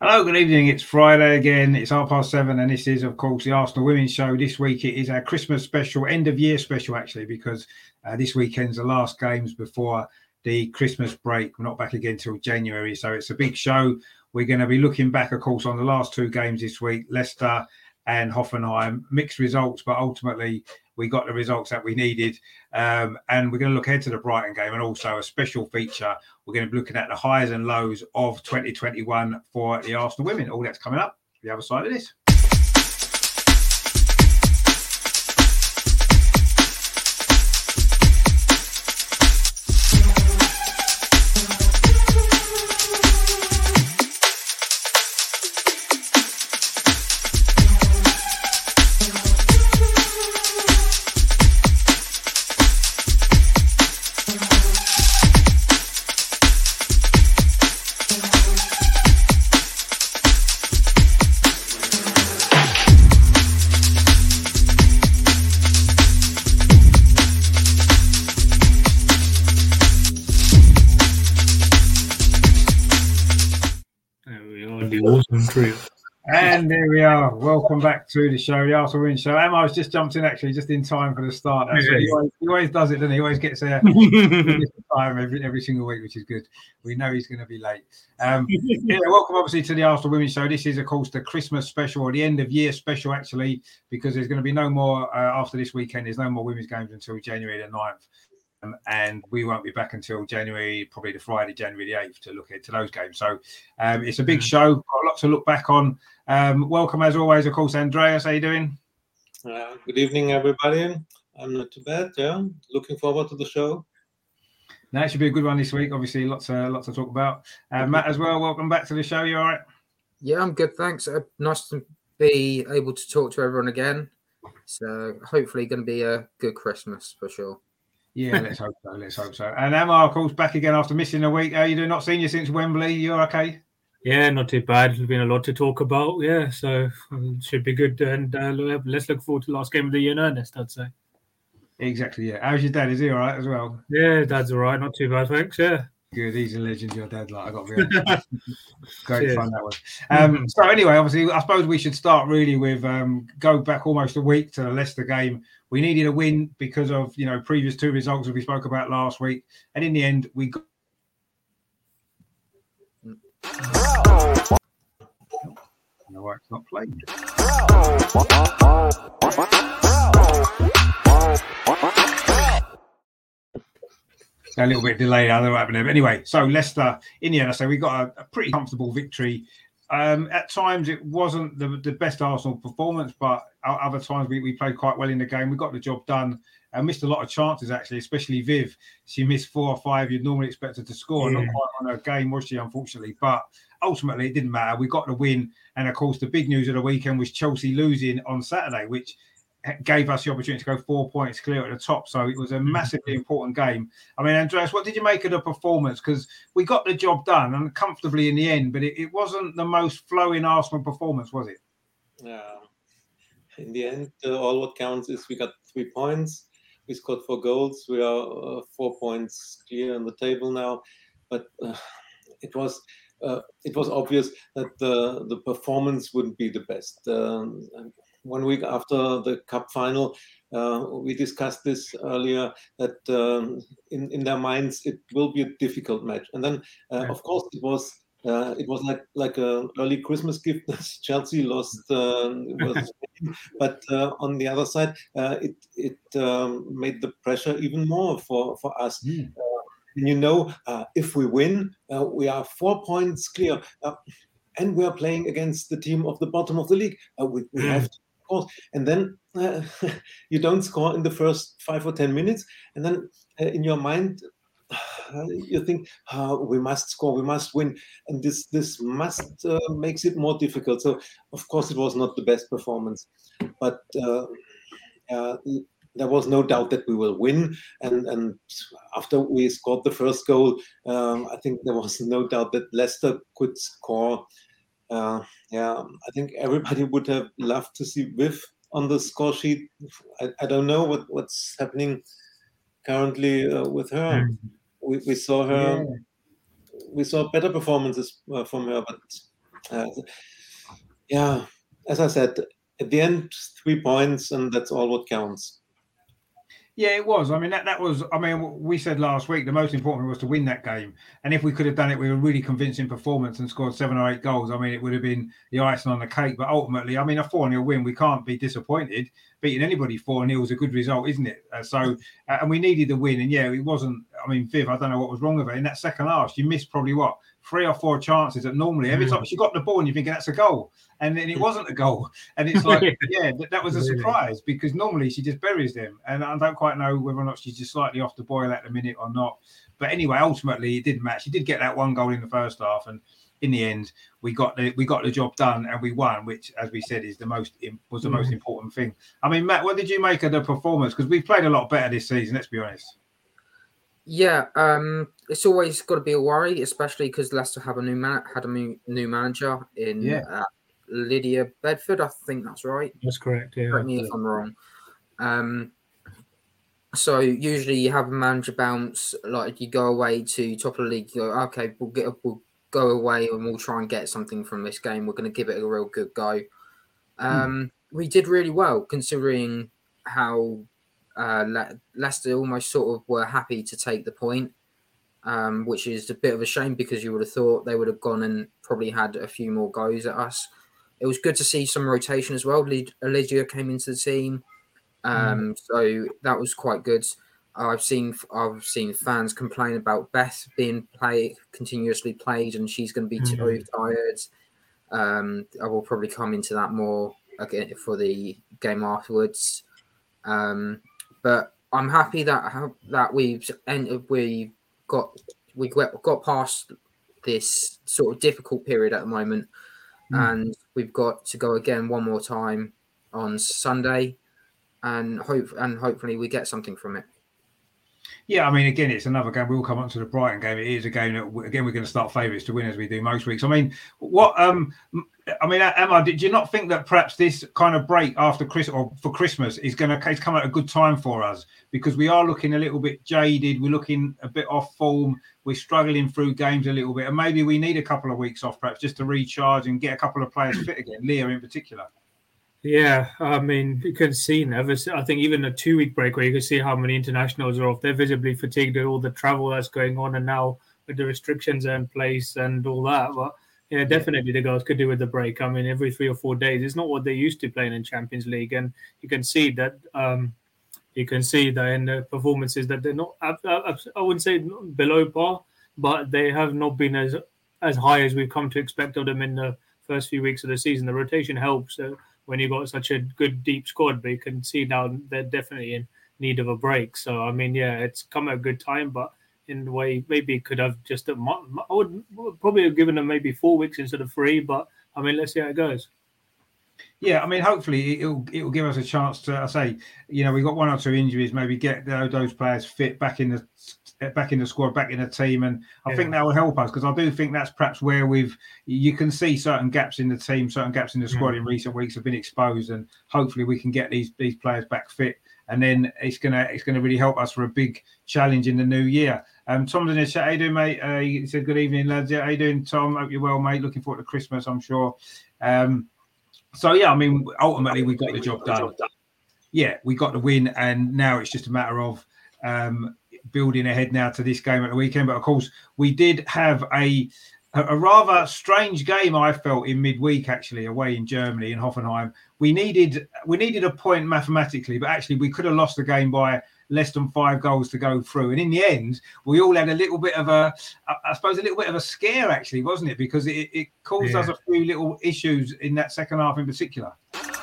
Hello, good evening. It's Friday again. It's 7:30, and this is, of course, the Arsenal Women's Show. This week it is our Christmas special, end of year special, actually, because this weekend's the last games before the Christmas break. We're not back again till January, so it's a big show. We're going to be looking back, of course, on the last two games this week, Leicester and Hoffenheim. Mixed results, but ultimately we got the results that we needed. And we're going to look ahead to the Brighton game, and also a special feature. We're going to be looking at the highs and lows of 2021 for the Arsenal women. All that's coming up the other side of this. And there we are. Welcome back to the show, the Arsenal Women's Show. Emma's just jumped in, actually, just in time for the start. He always does it, doesn't he? He always gets there time every single week, which is good. We know he's going to be late. Welcome, obviously, to the Arsenal Women's Show. This is, of course, the Christmas special, or the end of year special, actually, because there's going to be no more after this weekend. There's no more women's games until January the 9th. And we won't be back until January, probably the Friday, January the 8th, to look into those games. So it's a big show, got a lot to look back on. Welcome, as always, of course, Andreas. How you doing? Good evening, everybody. I'm not too bad, yeah. Looking forward to the show. That should be a good one this week. Obviously, lots to talk about. Matt, as well, welcome back to the show. You all right? Yeah, I'm good, thanks. Nice to be able to talk to everyone again. So hopefully going to be a good Christmas for sure. Yeah, let's hope so. And Emma, of course, back again after missing a week. How are you doing? Not seen you since Wembley. You're okay? Yeah, not too bad. There's been a lot to talk about. Yeah, so it should be good. And let's look forward to the last game of the year in earnest, I'd say. Exactly, yeah. How's your dad? Is he all right as well? Yeah, Dad's all right. Not too bad, thanks. Yeah. Good. He's a legend, your dad. I got to be honest. Great fun that was. So anyway, obviously, I suppose we should start really with go back almost a week to the Leicester game. We needed a win because of previous two results that we spoke about last week, and in the end, we got. No, it's not playing. A little bit delayed. I don't know what happened there. But anyway, so Leicester, in the end, I say we got a pretty comfortable victory. At times, it wasn't the best Arsenal performance, but other times we played quite well in the game. We got the job done. I missed a lot of chances, actually, especially Viv. She missed 4 or 5 you'd normally expect her to score. Not quite on her game, was she, unfortunately? But ultimately, it didn't matter. We got the win. And, of course, the big news of the weekend was Chelsea losing on Saturday, which gave us the opportunity to go 4 points clear at the top. So it was a massively important game. I mean, Andreas, what did you make of the performance? Because we got the job done and comfortably in the end, but it wasn't the most flowing Arsenal performance, was it? In the end, all what counts is we got 3 points. We scored 4 goals. We are 4 points clear on the table now. But it was obvious that the performance wouldn't be the best. 1 week after the cup final, we discussed this earlier, that in their minds it will be a difficult match. And then, of course, it was like an early Christmas gift. Chelsea lost, but on the other side, it made the pressure even more for us. If we win, we are 4 points clear. And we are playing against the team of the bottom of the league. We have to, of course. And then you don't score in the first 5 or 10 minutes. And then in your mind, you think, we must score, we must win. And this must makes it more difficult. So, of course, it was not the best performance. But there was no doubt that we will win. And after we scored the first goal, I think there was no doubt that Leicester could score. I think everybody would have loved to see Viv on the score sheet. I don't know what's happening currently with her. We saw her. We saw better performances from her, but Yeah, as I said, at the end, 3 points, and that's all what counts. Yeah, it was. I mean, that was. I mean, we said last week the most important was to win that game, and if we could have done it with a really convincing performance and scored 7 or 8 goals, I mean, it would have been the icing on the cake. But ultimately, I mean, a 4-0 win, we can't be disappointed. Beating anybody 4-0 is a good result, isn't it? And we needed the win, and yeah, it wasn't. I mean, Viv, I don't know what was wrong with her in that second half. You missed probably 3 or 4 chances that normally every time she got the ball, and you're thinking that's a goal, and then it wasn't a goal, and it's like, yeah, that was a surprise because normally she just buries them, and I don't quite know whether or not she's just slightly off the boil at the minute or not. But anyway, ultimately it didn't match. She did get that 1 goal in the first half, and in the end, we got the job done and we won, which, as we said, is the most important thing. I mean, Matt, what did you make of the performance? Because we've played a lot better this season. Let's be honest. Yeah, it's always got to be a worry, especially because Leicester have a new manager in Lydia Bedford. I think that's right. That's correct. Yeah. Correct me if I'm wrong. So usually you have a manager bounce, like you go away to top of the league. You go, okay, we'll go away and we'll try and get something from this game. We're going to give it a real good go. We did really well considering how Leicester almost sort of were happy to take the point, which is a bit of a shame because you would have thought they would have gone and probably had a few more goes at us. It was good to see some rotation as well. Lydia came into the team, so that was quite good. I've seen fans complain about Beth being continuously played, and she's going to be too tired. I will probably come into that more again for the game afterwards. But I'm happy that we got past this sort of difficult period at the moment, and we've got to go again one more time on Sunday, and hopefully we get something from it. Yeah, I mean, again, it's another game. We'll come on to the Brighton game. It is a game that, again, we're going to start favourites to win as we do most weeks. I mean, Emma, did you not think that perhaps this kind of break after for Christmas is going to come at a good time for us? Because we are looking a little bit jaded. We're looking a bit off form. We're struggling through games a little bit. And maybe we need a couple of weeks off, perhaps, just to recharge and get a couple of players fit again, Leah in particular. Yeah, I mean, you can see never. I think even a 2-week break where you can see how many internationals are off. They're visibly fatigued with all the travel that's going on, and now with the restrictions in place and all that. But yeah, definitely the girls could do with the break. I mean, every 3 or 4 days, it's not what they used to playing in Champions League, and you can see that. You can see that in the performances that they're not. I wouldn't say below par, but they have not been as high as we've come to expect of them in the first few weeks of the season. The rotation helps. When you've got such a good deep squad, but you can see now they're definitely in need of a break. So, I mean, yeah, it's come at a good time, but in a way, maybe it could have just I would probably have given them maybe 4 weeks instead of 3, but I mean, let's see how it goes. Yeah, I mean, hopefully it will give us a chance to, I say, we've got 1 or 2 injuries, maybe get those players fit back in the squad, back in the team, and I think that will help us because I do think that's perhaps where you can see certain gaps in the team, certain gaps in the squad in recent weeks have been exposed, and hopefully we can get these players back fit, and then it's gonna really help us for a big challenge in the new year. Tom's in the chat. How you doing, mate? He said good evening, lads. Yeah, how you doing, Tom? Hope you're well, mate. Looking forward to Christmas, I'm sure. So yeah, I mean, ultimately we got the job done. Yeah, we got the win, and now it's just a matter of building ahead now to this game at the weekend. But of course, we did have a rather strange game, I felt, in midweek actually, away in Germany in Hoffenheim. We needed a point mathematically, but actually we could have lost the game by less than 5 goals to go through. And in the end, we all had a little bit of a scare actually, wasn't it? Because it caused us a few little issues in that second half in particular.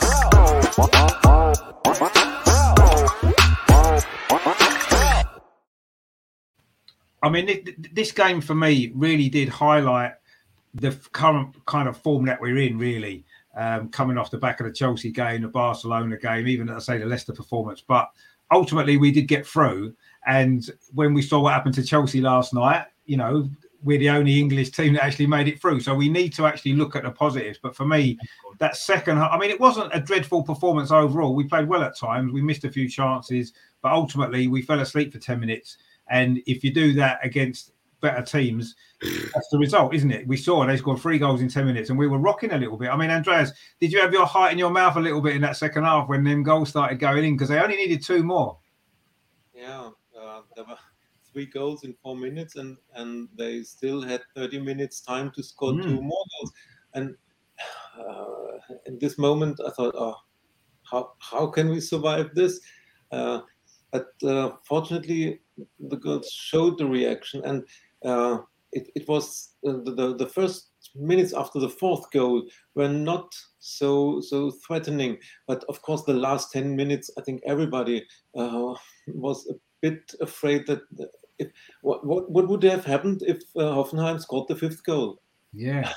I mean, this game for me really did highlight the current kind of form that we're in, really, coming off the back of the Chelsea game, the Barcelona game, even, as I say, the Leicester performance. But ultimately, we did get through. And when we saw what happened to Chelsea last night, we're the only English team that actually made it through. So we need to actually look at the positives. But for me, that second half, I mean, it wasn't a dreadful performance overall. We played well at times. We missed a few chances. But ultimately, we fell asleep for 10 minutes. And if you do that against better teams, that's the result, isn't it? We saw they scored 3 goals in 10 minutes and we were rocking a little bit. I mean, Andreas, did you have your heart in your mouth a little bit in that second half when them goals started going in? Because they only needed 2 more. Yeah, there were 3 goals in 4 minutes, and they still had 30 minutes time to score 2 more goals. And in this moment, I thought, how can we survive this? But fortunately, the girls showed the reaction, and it was the first minutes after the 4th goal were not so threatening. But of course, the last 10 minutes, I think everybody was a bit afraid that what would have happened if Hoffenheim scored the 5th goal? Yeah.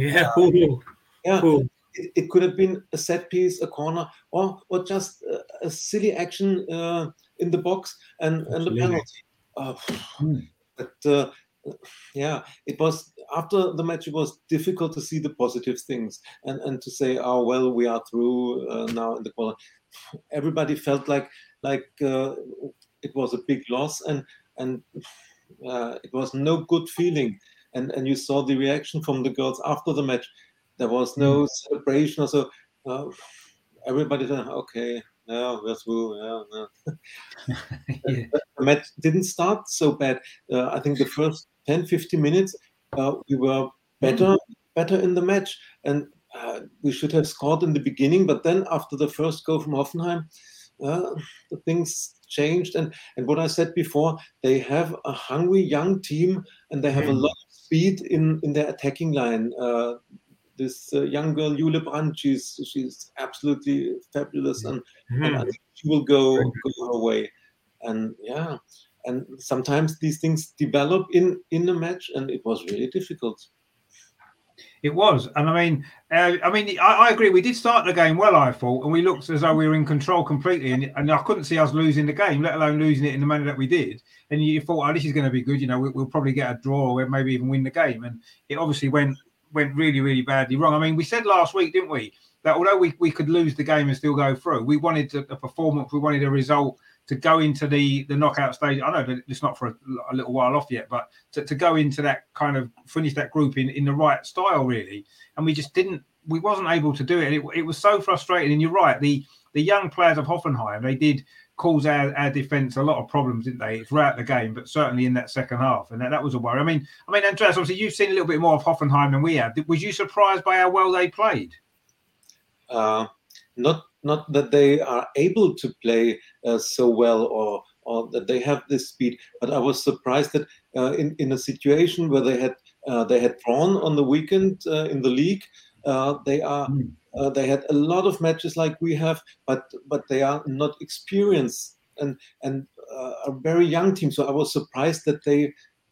It could have been a set piece, a corner, or just a silly action in the box and a penalty. But it was, after the match, it was difficult to see the positive things and to say, oh well, we are through now in the quarter. Everybody felt like it was a big loss, and it was no good feeling. And you saw the reaction from the girls after the match. There was no celebration or so. Everybody said, okay, yeah, we're through. The match didn't start so bad. I think the first 10-15 minutes, we were better in the match. And we should have scored in the beginning. But then after the first goal from Hoffenheim, the things changed. And what I said before, they have a hungry young team, and they have a lot of speed in their attacking line. This young girl, Jule Brandt, she's absolutely fabulous, and I think she will go her way. And sometimes these things develop in a match, and it was really difficult. It was, and I agree. We did start the game well, I thought, and we looked as though we were in control completely, and I couldn't see us losing the game, let alone losing it in the manner that we did. And you thought, oh, this is going to be good. We'll probably get a draw, or maybe even win the game. And it obviously went really, really badly wrong. I mean, we said last week, didn't we, that although we could lose the game and still go through, we wanted a performance, we wanted a result to go into the knockout stage. I know that it's not for a little while off yet, but to go into that kind of finish that group in the right style, really. And we just we wasn't able to do it. It was so frustrating. And you're right, the young players of Hoffenheim, they did cause our defence a lot of problems, didn't they, throughout the game, but certainly in that second half. And that was a worry. I mean, Andreas, obviously you've seen a little bit more of Hoffenheim than we have. Was you surprised by how well they played? Not that they are able to play so well, or that they have this speed, but I was surprised that in a situation where they had drawn on the weekend in the league, they had a lot of matches like we have, but they are not experienced and a very young team. So I was surprised that they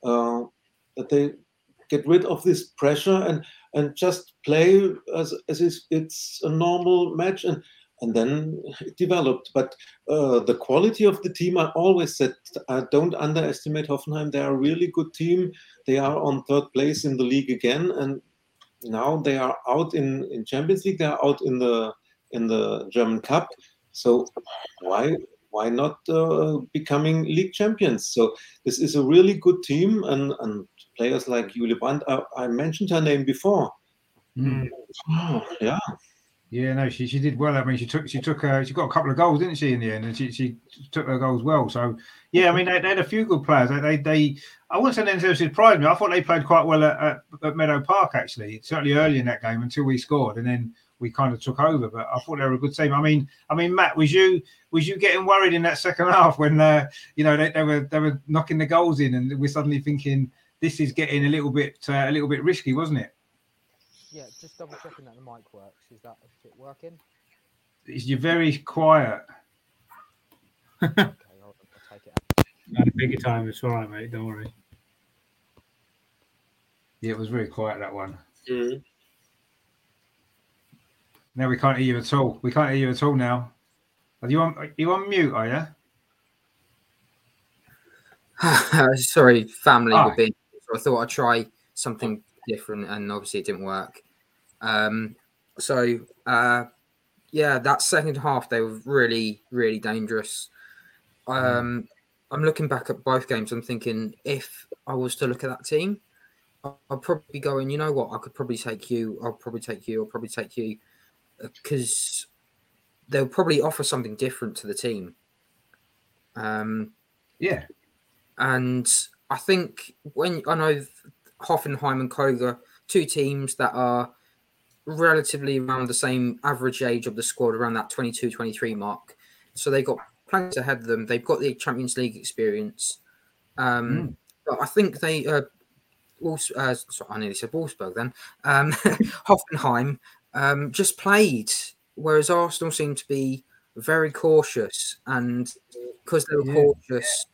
get rid of this pressure and just play as if it's a normal match, and then it developed. But the quality of the team, I always said, don't underestimate Hoffenheim. They are a really good team. They are on 3rd place in the league again, and now they are out in Champions League. They are out in the German Cup. So why not becoming league champions? So this is a really good team, and players like Jule Brandt, I mentioned her name before. Oh, yeah. Yeah, no, she did well. I mean, she got a couple of goals, didn't she, in the end? And she took her goals well. So yeah, I mean, they had a few good players. They I wouldn't say they necessarily surprised me. I thought they played quite well at Meadow Park, actually, certainly early in that game until we scored, and then we kind of took over. But I thought they were a good team. I mean, Matt, was you getting worried in that second half when they were knocking the goals in, and we're suddenly thinking this is getting a little bit risky, wasn't it? Yeah, just double checking that the mic works. Is it working? You're very quiet. Okay, I'll take it out. No, take your time. It's all right, mate. Don't worry. Yeah, it was very quiet, that one. Mm-hmm. Now we can't hear you at all. We can't hear you at all now. Are you on mute, are you? Sorry, family were being. So I thought I'd try something different, and obviously it didn't work. That second half they were really, really dangerous. I I'm looking back at both games. I'm thinking if I was to look at that team, I'd probably be going, you know what? I could probably take you. I'll probably take you. I'll probably take you, because they'll probably offer something different to the team. Yeah. And I think when I know Hoffenheim and Koga, two teams that are relatively around the same average age of the squad, around that 22, 23 mark. So they've got plenty ahead of them. They've got the Champions League experience. But I think they sorry, I nearly said Wolfsburg then. Hoffenheim just played, whereas Arsenal seemed to be very cautious, and because they were cautious,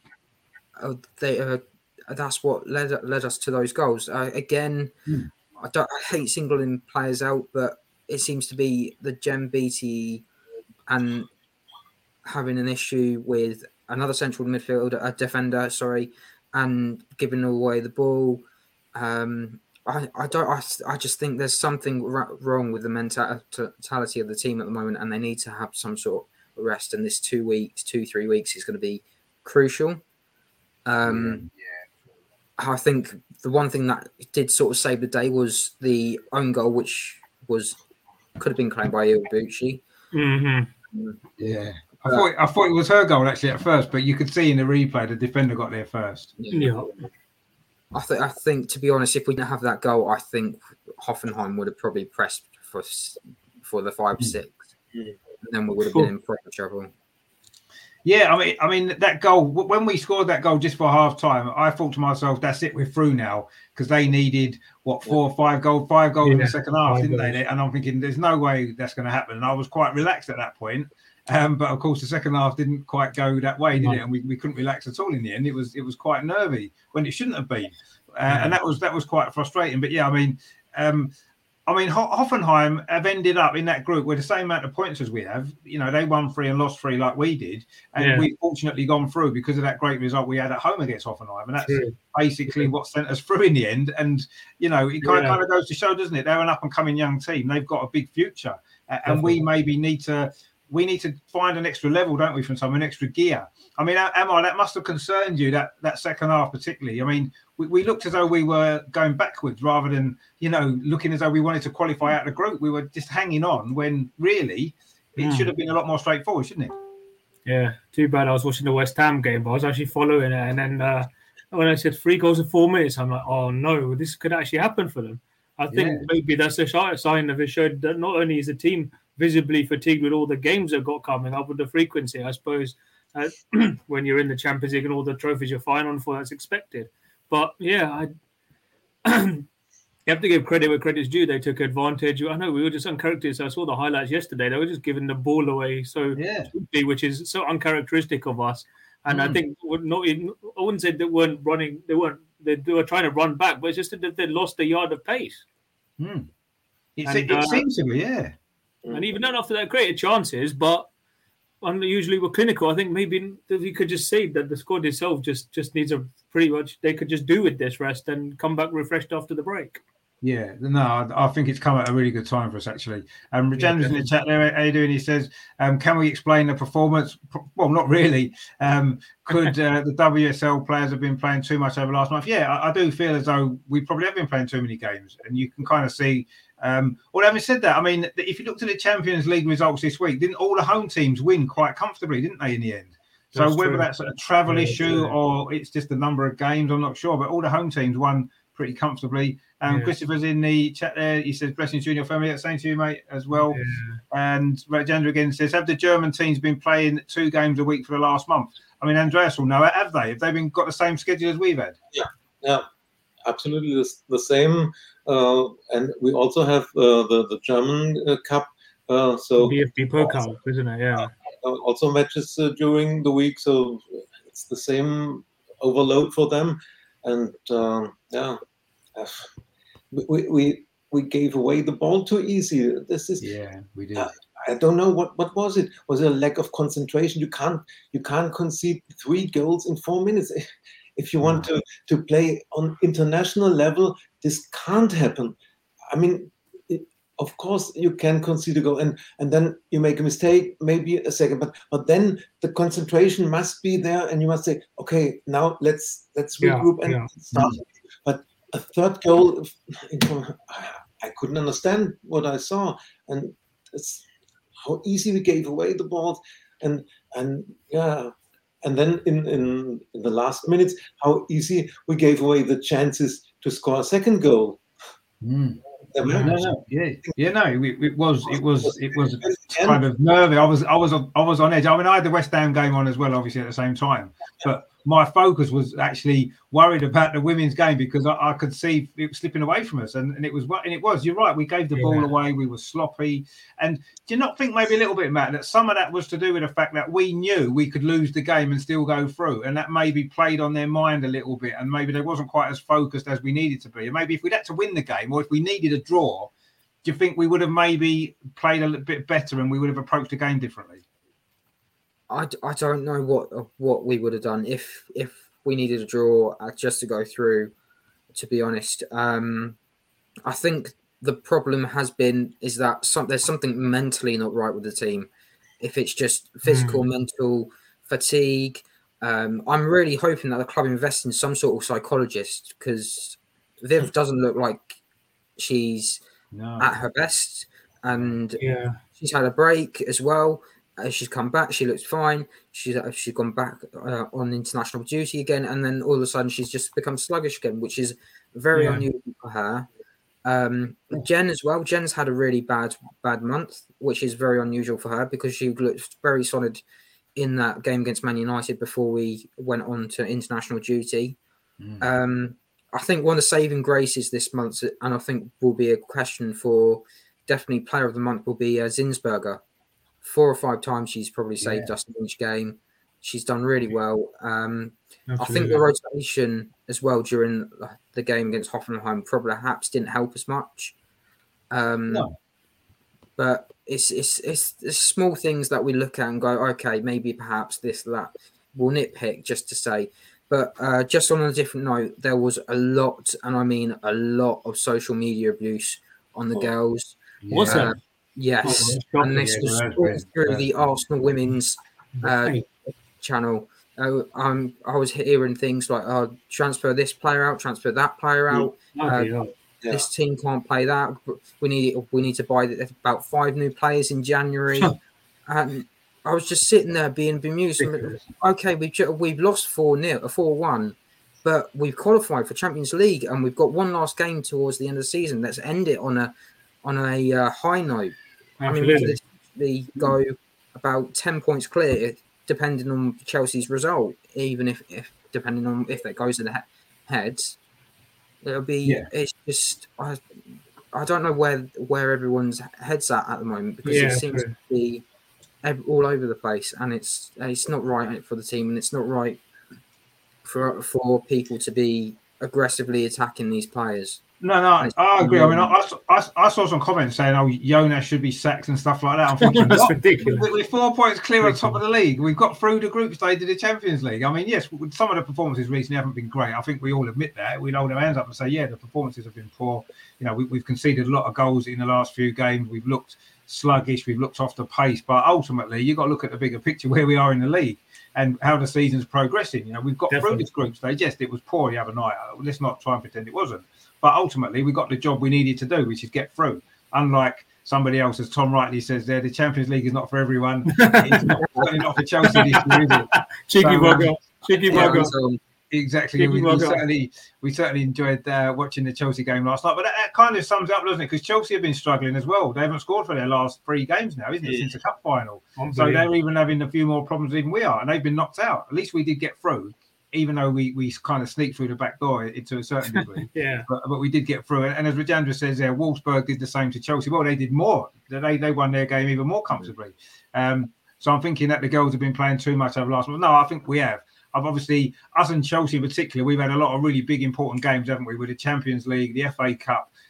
that's what led us to those goals. Again, I hate singling players out, but it seems to be the Gem BT and having an issue with another central midfielder, a defender, and giving away the ball. I just think there's something wrong with the mentality of the team at the moment, and they need to have some sort of rest. And this 3 weeks is going to be crucial. I think the one thing that did sort of save the day was the own goal, which could have been claimed by Iwabuchi. Yeah. I thought it was her goal actually at first, but you could see in the replay the defender got there first. Yeah. I think, to be honest, if we didn't have that goal, I think Hoffenheim would have probably pressed for the 5-6, and then we would have been in proper trouble. Yeah, I mean that goal, when we scored that goal just for half time, I thought to myself, that's it, we're through now, because they needed 4 or 5 goals in the second half, didn't they? And I'm thinking there's no way that's going to happen. And I was quite relaxed at that point. But of course the second half didn't quite go that way, did it? And we couldn't relax at all in the end. It was quite nervy when it shouldn't have been. And that was quite frustrating. But yeah, I mean, Hoffenheim have ended up in that group with the same amount of points as we have. You know, they won 3 and lost 3 like we did. And we've fortunately gone through because of that great result we had at home against Hoffenheim. And that's basically what sent us through in the end. And, you know, it kind of goes to show, doesn't it? They're an up-and-coming young team. They've got a big future. And we maybe need to find an extra level, don't we, from an extra gear. I mean, Amar, that must have concerned you, that second half particularly. I mean, we looked as though we were going backwards rather than, you know, looking as though we wanted to qualify out of the group. We were just hanging on when really it should have been a lot more straightforward, shouldn't it? Yeah, too bad I was watching the West Ham game, but I was actually following it. And then when I said 3 goals in 4 minutes, I'm like, oh no, this could actually happen for them. I think maybe that's a sign of it showed that not only is the team visibly fatigued with all the games they've got coming up with the frequency, I suppose, when you're in the Champions League and all the trophies you're fighting on for, that's expected. But yeah, you have to give credit where credit's due. They took advantage. I know we were just uncharacteristic. I saw the highlights yesterday. They were just giving the ball away so quickly, which is so uncharacteristic of us. And I think I wouldn't say they weren't running. They were trying to run back, but it's just that they lost a yard of pace. It seems to be, yeah. And even then, after that, created chances, but usually we're clinical. I think maybe we could just say that the squad itself just needs pretty much, they could just do with this rest and come back refreshed after the break. Yeah, no, I think it's come at a really good time for us, actually. Rajendra's in the chat there. How you doing? He says, can we explain the performance? Well, not really. Could the WSL players have been playing too much over last month? Yeah, I do feel as though we probably have been playing too many games. And you can kind of see, well, having said that, I mean, if you looked at the Champions League results this week, didn't all the home teams win quite comfortably, didn't they, in the end? So that's whether that's a travel issue or it's just the number of games, I'm not sure. But all the home teams won pretty comfortably. Christopher's in the chat there. He says, blessings to you and your family. Same to you, mate, as well. And Rajendra again says, have the German teams been playing 2 games a week for the last month? I mean, Andreas will know it. Have they? Have they got the same schedule as we've had? Yeah, absolutely the same. And we also have the German Cup. So DFB Pokal, isn't it? Yeah. Also matches during the week. So it's the same overload for them. And we gave away the ball too easy. This is we did. I don't know what was it. Was it a lack of concentration? You can't concede 3 goals in 4 minutes. If you want to play on international level, this can't happen. I mean, of course you can concede a goal, and then you make a mistake, maybe a second, but then the concentration must be there, and you must say, okay, now let's regroup and start. But a third goal, I couldn't understand what I saw, and it's how easy we gave away the ball, and then in the last minutes, how easy we gave away the chances to score a second goal. It was kind of nervy. I was on edge. I mean, I had the West Ham game on as well, obviously at the same time. But my focus was actually worried about the women's game because I could see it was slipping away from us, and it was. You're right. We gave the ball away. We were sloppy. And do you not think maybe a little bit, Matt, that some of that was to do with the fact that we knew we could lose the game and still go through, and that maybe played on their mind a little bit, and maybe they wasn't quite as focused as we needed to be. And maybe if we'd had to win the game, or if we needed a draw, do you think we would have maybe played a little bit better and we would have approached the game differently? I don't know what we would have done if we needed a draw just to go through. To be honest, I think the problem is that there's something mentally not right with the team. If it's just physical, mental fatigue, I'm really hoping that the club invests in some sort of psychologist, because Viv doesn't look like she's at her best, and she's had a break as well. She's come back. She looks fine. She's gone back on international duty again, and then all of a sudden she's just become sluggish again, which is very unusual for her. Jen as well. Jen's had a really bad month, which is very unusual for her because she looked very solid in that game against Man United before we went on to international duty. I think one of the saving graces this month, and I think will be a question for definitely player of the month, will be Zinsberger. 4 or 5 times she's probably saved us in each game. She's done really well. I think the rotation as well during the game against Hoffenheim perhaps didn't help as much. But it's small things that we look at and go, okay, maybe perhaps this, that. We'll nitpick just to say. But just on a different note, there was a lot, and I mean a lot, of social media abuse on the girls. Was it? Yes, and this was all through the Arsenal women's channel. I was hearing things like, transfer this player out, transfer that player out. This team can't play that. We need to buy about 5 new players in January. And I was just sitting there being bemused. Okay, we've lost 4-1, but we've qualified for Champions League, and we've got one last game towards the end of the season. Let's end it on a high note. I mean, we could essentially go about 10 points clear, depending on Chelsea's result. Even if depending on if that goes in the heads, it'll be. Yeah. It's just I don't know where everyone's heads at the moment, because it seems to be all over the place, and it's not right for the team, and it's not right for people to be aggressively attacking these players. No, I agree. I mean, I saw some comments saying, Jonas should be sacked and stuff like that. I'm thinking, that's ridiculous. We're 4 points clear on top of the league. We've got through the group stage of the Champions League. I mean, yes, some of the performances recently haven't been great. I think we all admit that. We'd hold our hands up and say, the performances have been poor. You know, we've conceded a lot of goals in the last few games. We've looked sluggish. We've looked off the pace. But ultimately, you've got to look at the bigger picture, where we are in the league and how the season's progressing. You know, we've got through this group stage. Yes, it was poor the other night. Let's not try and pretend it wasn't. But ultimately, we got the job we needed to do, which is get through. Unlike somebody else, as Tom rightly says there, the Champions League is not for everyone. It's not for Chelsea this year, is it? Cheeky bugger. Exactly. We certainly enjoyed watching the Chelsea game last night. But that kind of sums up, doesn't it? Because Chelsea have been struggling as well. They haven't scored for their last 3 games now, isn't it, since the cup final? So they're even having a few more problems than we are. And they've been knocked out. At least we did get through, even though we kind of sneaked through the back door to a certain degree. But we did get through it. And as Rajandra says there, Wolfsburg did the same to Chelsea. Well, they did more. They won their game even more comfortably. So I'm thinking that the girls have been playing too much over last month. No, I think we have. Obviously, us and Chelsea in particular, we've had a lot of really big, important games, haven't we? With the Champions League, the FA Cup,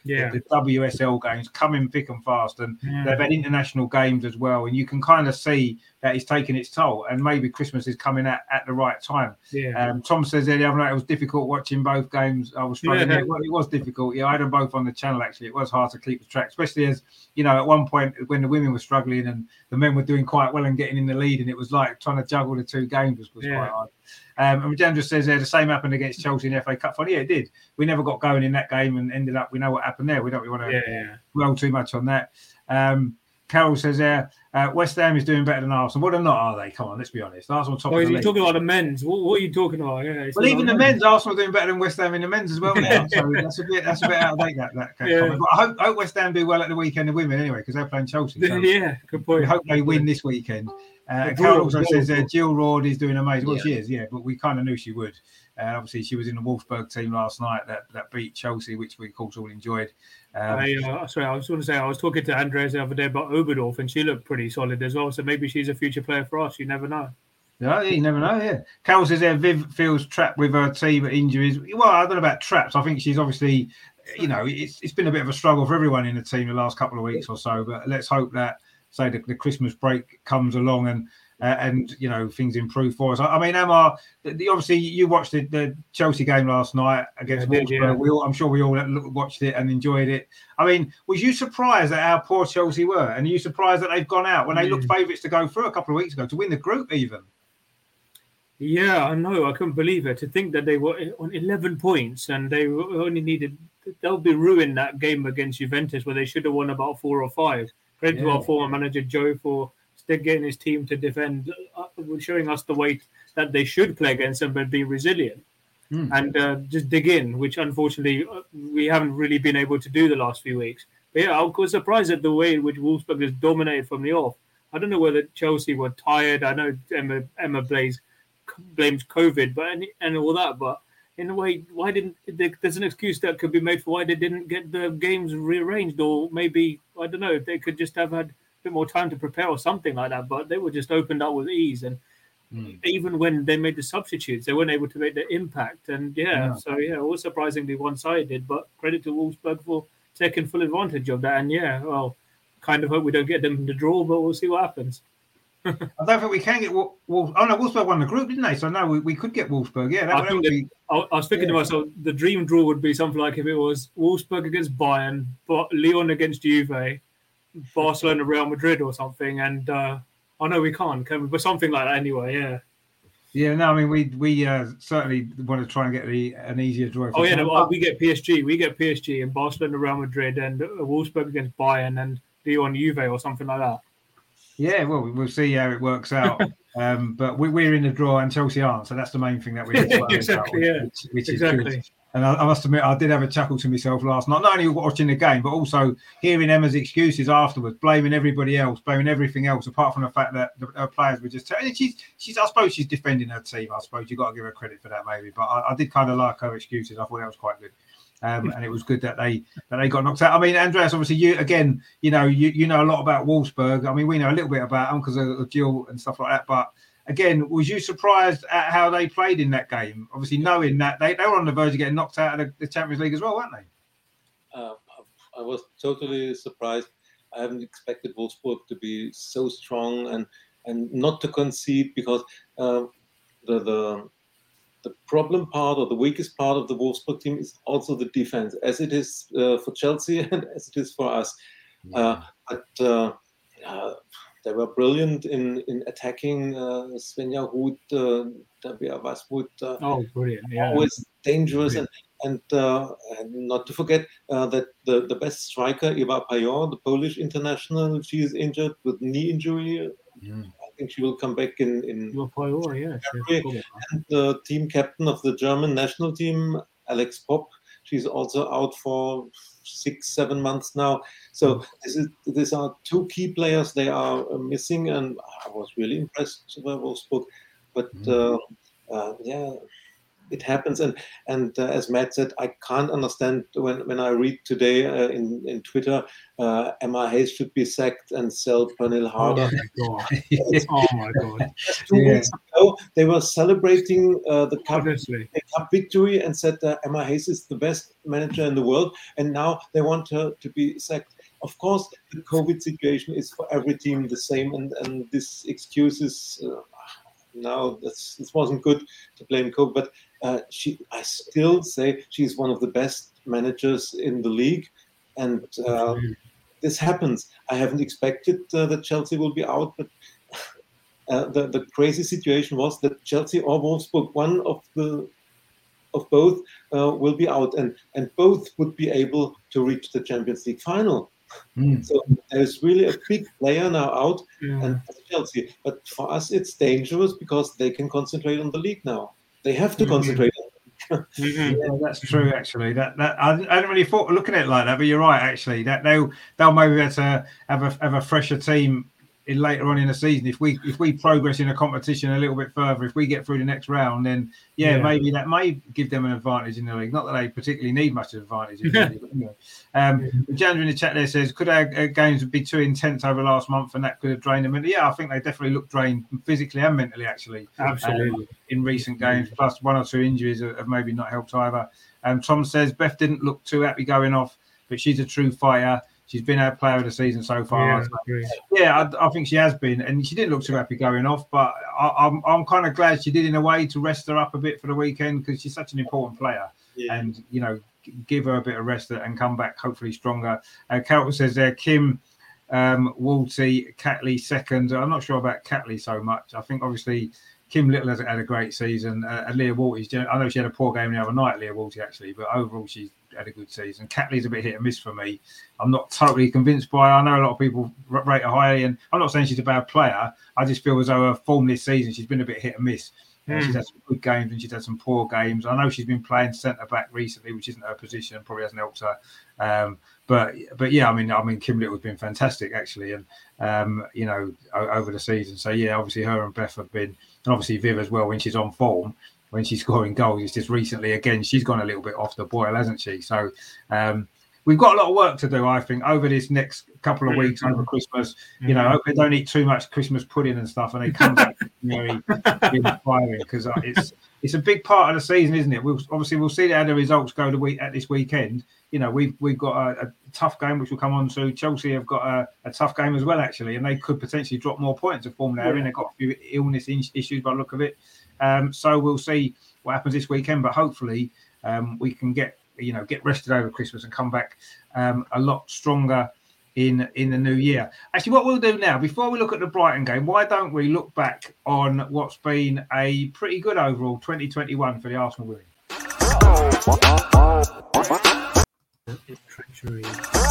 Yeah. the WSL games coming thick and fast, and Yeah. they've had international games as well, and you can kind of see that it's taking its toll, and maybe Christmas is coming at the right time. Yeah. Tom says there the other night it was difficult watching both games. I was struggling. Yeah. Well, it was difficult. Yeah, I had them both on the channel actually. It was hard to keep the track, especially as at one point when the women were struggling and the men were doing quite well and getting in the lead, and it was like trying to juggle the two games was quite hard. And Jandra says there the same happened against Chelsea in the FA Cup final. Yeah, it did. We never got going in that game and ended up. We know what happened there. We don't want to dwell too much on that. Carol says there, West Ham is doing better than Arsenal. Well, they're not, are they? Come on, let's be honest. Arsenal top of the league. Talking about the men's. What are you talking about? Yeah, well, even the men's, Arsenal are doing better than West Ham in the men's as well now. So that's a bit out of date, that comment. But I hope West Ham do well at the weekend, the women anyway, because they're playing Chelsea. So good point. We hope they win this weekend. Carol also says Jill Roord is doing amazing. Well, she is, but we kind of knew she would. Obviously, she was in the Wolfsburg team last night that beat Chelsea, which we, of course, all enjoyed. I was going to say, I was talking to Andreas the other day about Oberdorf, and she looked pretty solid as well. So maybe she's a future player for us. You never know. Yeah, you never know. Yeah, Carol says there Viv feels trapped with her team at injuries. Well, I don't know about trapped. I think she's obviously, it's been a bit of a struggle for everyone in the team the last couple of weeks or so. But let's hope that the Christmas break comes along and things improve for us. I mean, Emma, obviously you watched the Chelsea game last night against Wolfsburg. I'm sure we all watched it and enjoyed it. I mean, was you surprised at how poor Chelsea were? And are you surprised that they've gone out when they looked favourites to go through a couple of weeks ago to win the group even? Yeah, I know. I couldn't believe it. To think that they were on 11 points and they only needed... They'll be ruined that game against Juventus where they should have won about 4 or 5. Credit to our former manager, Joe, for still getting his team to defend, showing us the way that they should play against them, but be resilient and just dig in, which unfortunately we haven't really been able to do the last few weeks. But I was surprised at the way in which Wolfsburg has dominated from the off. I don't know whether Chelsea were tired. I know Emma Blaze blames COVID, and all that, but in a way, why didn't there's an excuse that could be made for why they didn't get the games rearranged, or maybe I don't know, they could just have had a bit more time to prepare or something like that, but they were just opened up with ease, and even when they made the substitutes, they weren't able to make the impact, and so it was surprisingly one-sided, but credit to Wolfsburg for taking full advantage of that, and kind of hope we don't get them in the draw, but we'll see what happens. I don't think we can get Wolfsburg won the group, didn't they? So no, we could get Wolfsburg. Yeah, that would be. I was thinking to myself, the dream draw would be something like if it was Wolfsburg against Bayern, Lyon against Juve, Barcelona, Real Madrid, or something. And I know we can't, can we? But something like that anyway. Yeah. Yeah, no, I mean we certainly want to try and get an easier draw. We get PSG and Barcelona, Real Madrid, and Wolfsburg against Bayern and Lyon, Juve, or something like that. Yeah, well, we'll see how it works out. But we're in the draw and Chelsea aren't, so that's the main thing that we need to worry about, which is good. And I must admit, I did have a chuckle to myself last night, not only watching the game, but also hearing Emma's excuses afterwards, blaming everybody else, blaming everything else, apart from the fact that her players were just... She's I suppose she's defending her team. I suppose you've got to give her credit for that, maybe. But I did kind of like her excuses. I thought that was quite good. And it was good that they got knocked out. I mean, Andreas, obviously, you know a lot about Wolfsburg. I mean, we know a little bit about them because of Jill and stuff like that. But again, was you surprised at how they played in that game? Obviously, knowing that they were on the verge of getting knocked out of the Champions League as well, weren't they? I was totally surprised. I haven't expected Wolfsburg to be so strong and not to concede, because the problem part or the weakest part of the Wolfsburg team is also the defense, as it is for Chelsea and as it is for us. But they were brilliant in attacking. Svenja Huth, Tabea Wasmuth, brilliant! Yeah, always dangerous, and not to forget that the best striker, Eva Pajon, the Polish international, she is injured with knee injury. I think she will come back in February. And the team captain of the German national team, Alex Popp, she's also out for 6-7 months now. So these are two key players they are missing, and I was really impressed by Wolfsburg. But it happens. And as Matt said, I can't understand when I read today in Twitter, Emma Hayes should be sacked and sell Pernille Harder. Oh my god! Just 2 weeks ago, they were celebrating the cup victory and said Emma Hayes is the best manager in the world, and now they want her to be sacked. Of course, the COVID situation is for every team the same, and this excuses. No, this wasn't good to blame COVID, but I still say she's one of the best managers in the league, and this happens. I haven't expected that Chelsea will be out, but the crazy situation was that Chelsea or Wolfsburg, one of both, will be out, and both would be able to reach the Champions League final. So there's really a big player now out, and that's Chelsea. But for us, it's dangerous because they can concentrate on the league now. They have to concentrate on Yeah, that's true. Actually, that I hadn't really thought looking at it like that, but you're right. Actually, that they'll maybe have to have a fresher team in later on in the season. If we progress in a competition a little bit further, if we get through the next round, then maybe that may give them an advantage in the league. Not that they particularly need much advantage in the league. Anyway. January in the chat there says, could our games be too intense over last month and that could have drained them? And yeah, I think they definitely look drained physically and mentally, actually. Absolutely. In recent games, plus 1 or 2 injuries have maybe not helped either. Tom says, Beth didn't look too happy going off, but she's a true fighter. She's been our player of the season so far. I think she has been, and she didn't look too happy going off. But I'm kind of glad she did in a way to rest her up a bit for the weekend because she's such an important player, and give her a bit of rest and come back hopefully stronger. Carlton says there, Kim, Wolty, Catley second. I'm not sure about Catley so much. I think obviously Kim Little has had a great season. Leah Wolty, I know she had a poor game the other night, Leah Wolty actually, but overall she's had a good season. Catley's a bit hit and miss for me. I'm not totally convinced by her. I know a lot of people rate her highly, and I'm not saying she's a bad player. I just feel as though her form this season, she's been a bit hit and miss. She's had some good games and she's had some poor games. I know she's been playing centre back recently, which isn't her position, probably hasn't helped her. But yeah, I mean, Kim Little has been fantastic actually, and over the season. So yeah, obviously her and Beth have been, and obviously Viv as well when she's on form. When she's scoring goals, it's just recently again she's gone a little bit off the boil, hasn't she? So we've got a lot of work to do, I think, over this next couple of weeks over Christmas. I hope they don't eat too much Christmas pudding and stuff, and they come back really firing because it's a big part of the season, isn't it? We'll see how the results go at this weekend. We've got a tough game which we'll come on to. Chelsea have got a tough game as well, actually, and they could potentially drop more points if form they're in. They've got a few illness issues by the look of it. So we'll see what happens this weekend, but hopefully we can get rested over Christmas and come back a lot stronger in the new year. Actually, what we'll do now, before we look at the Brighton game, why don't we look back on what's been a pretty good overall 2021 for the Arsenal women? Treachery.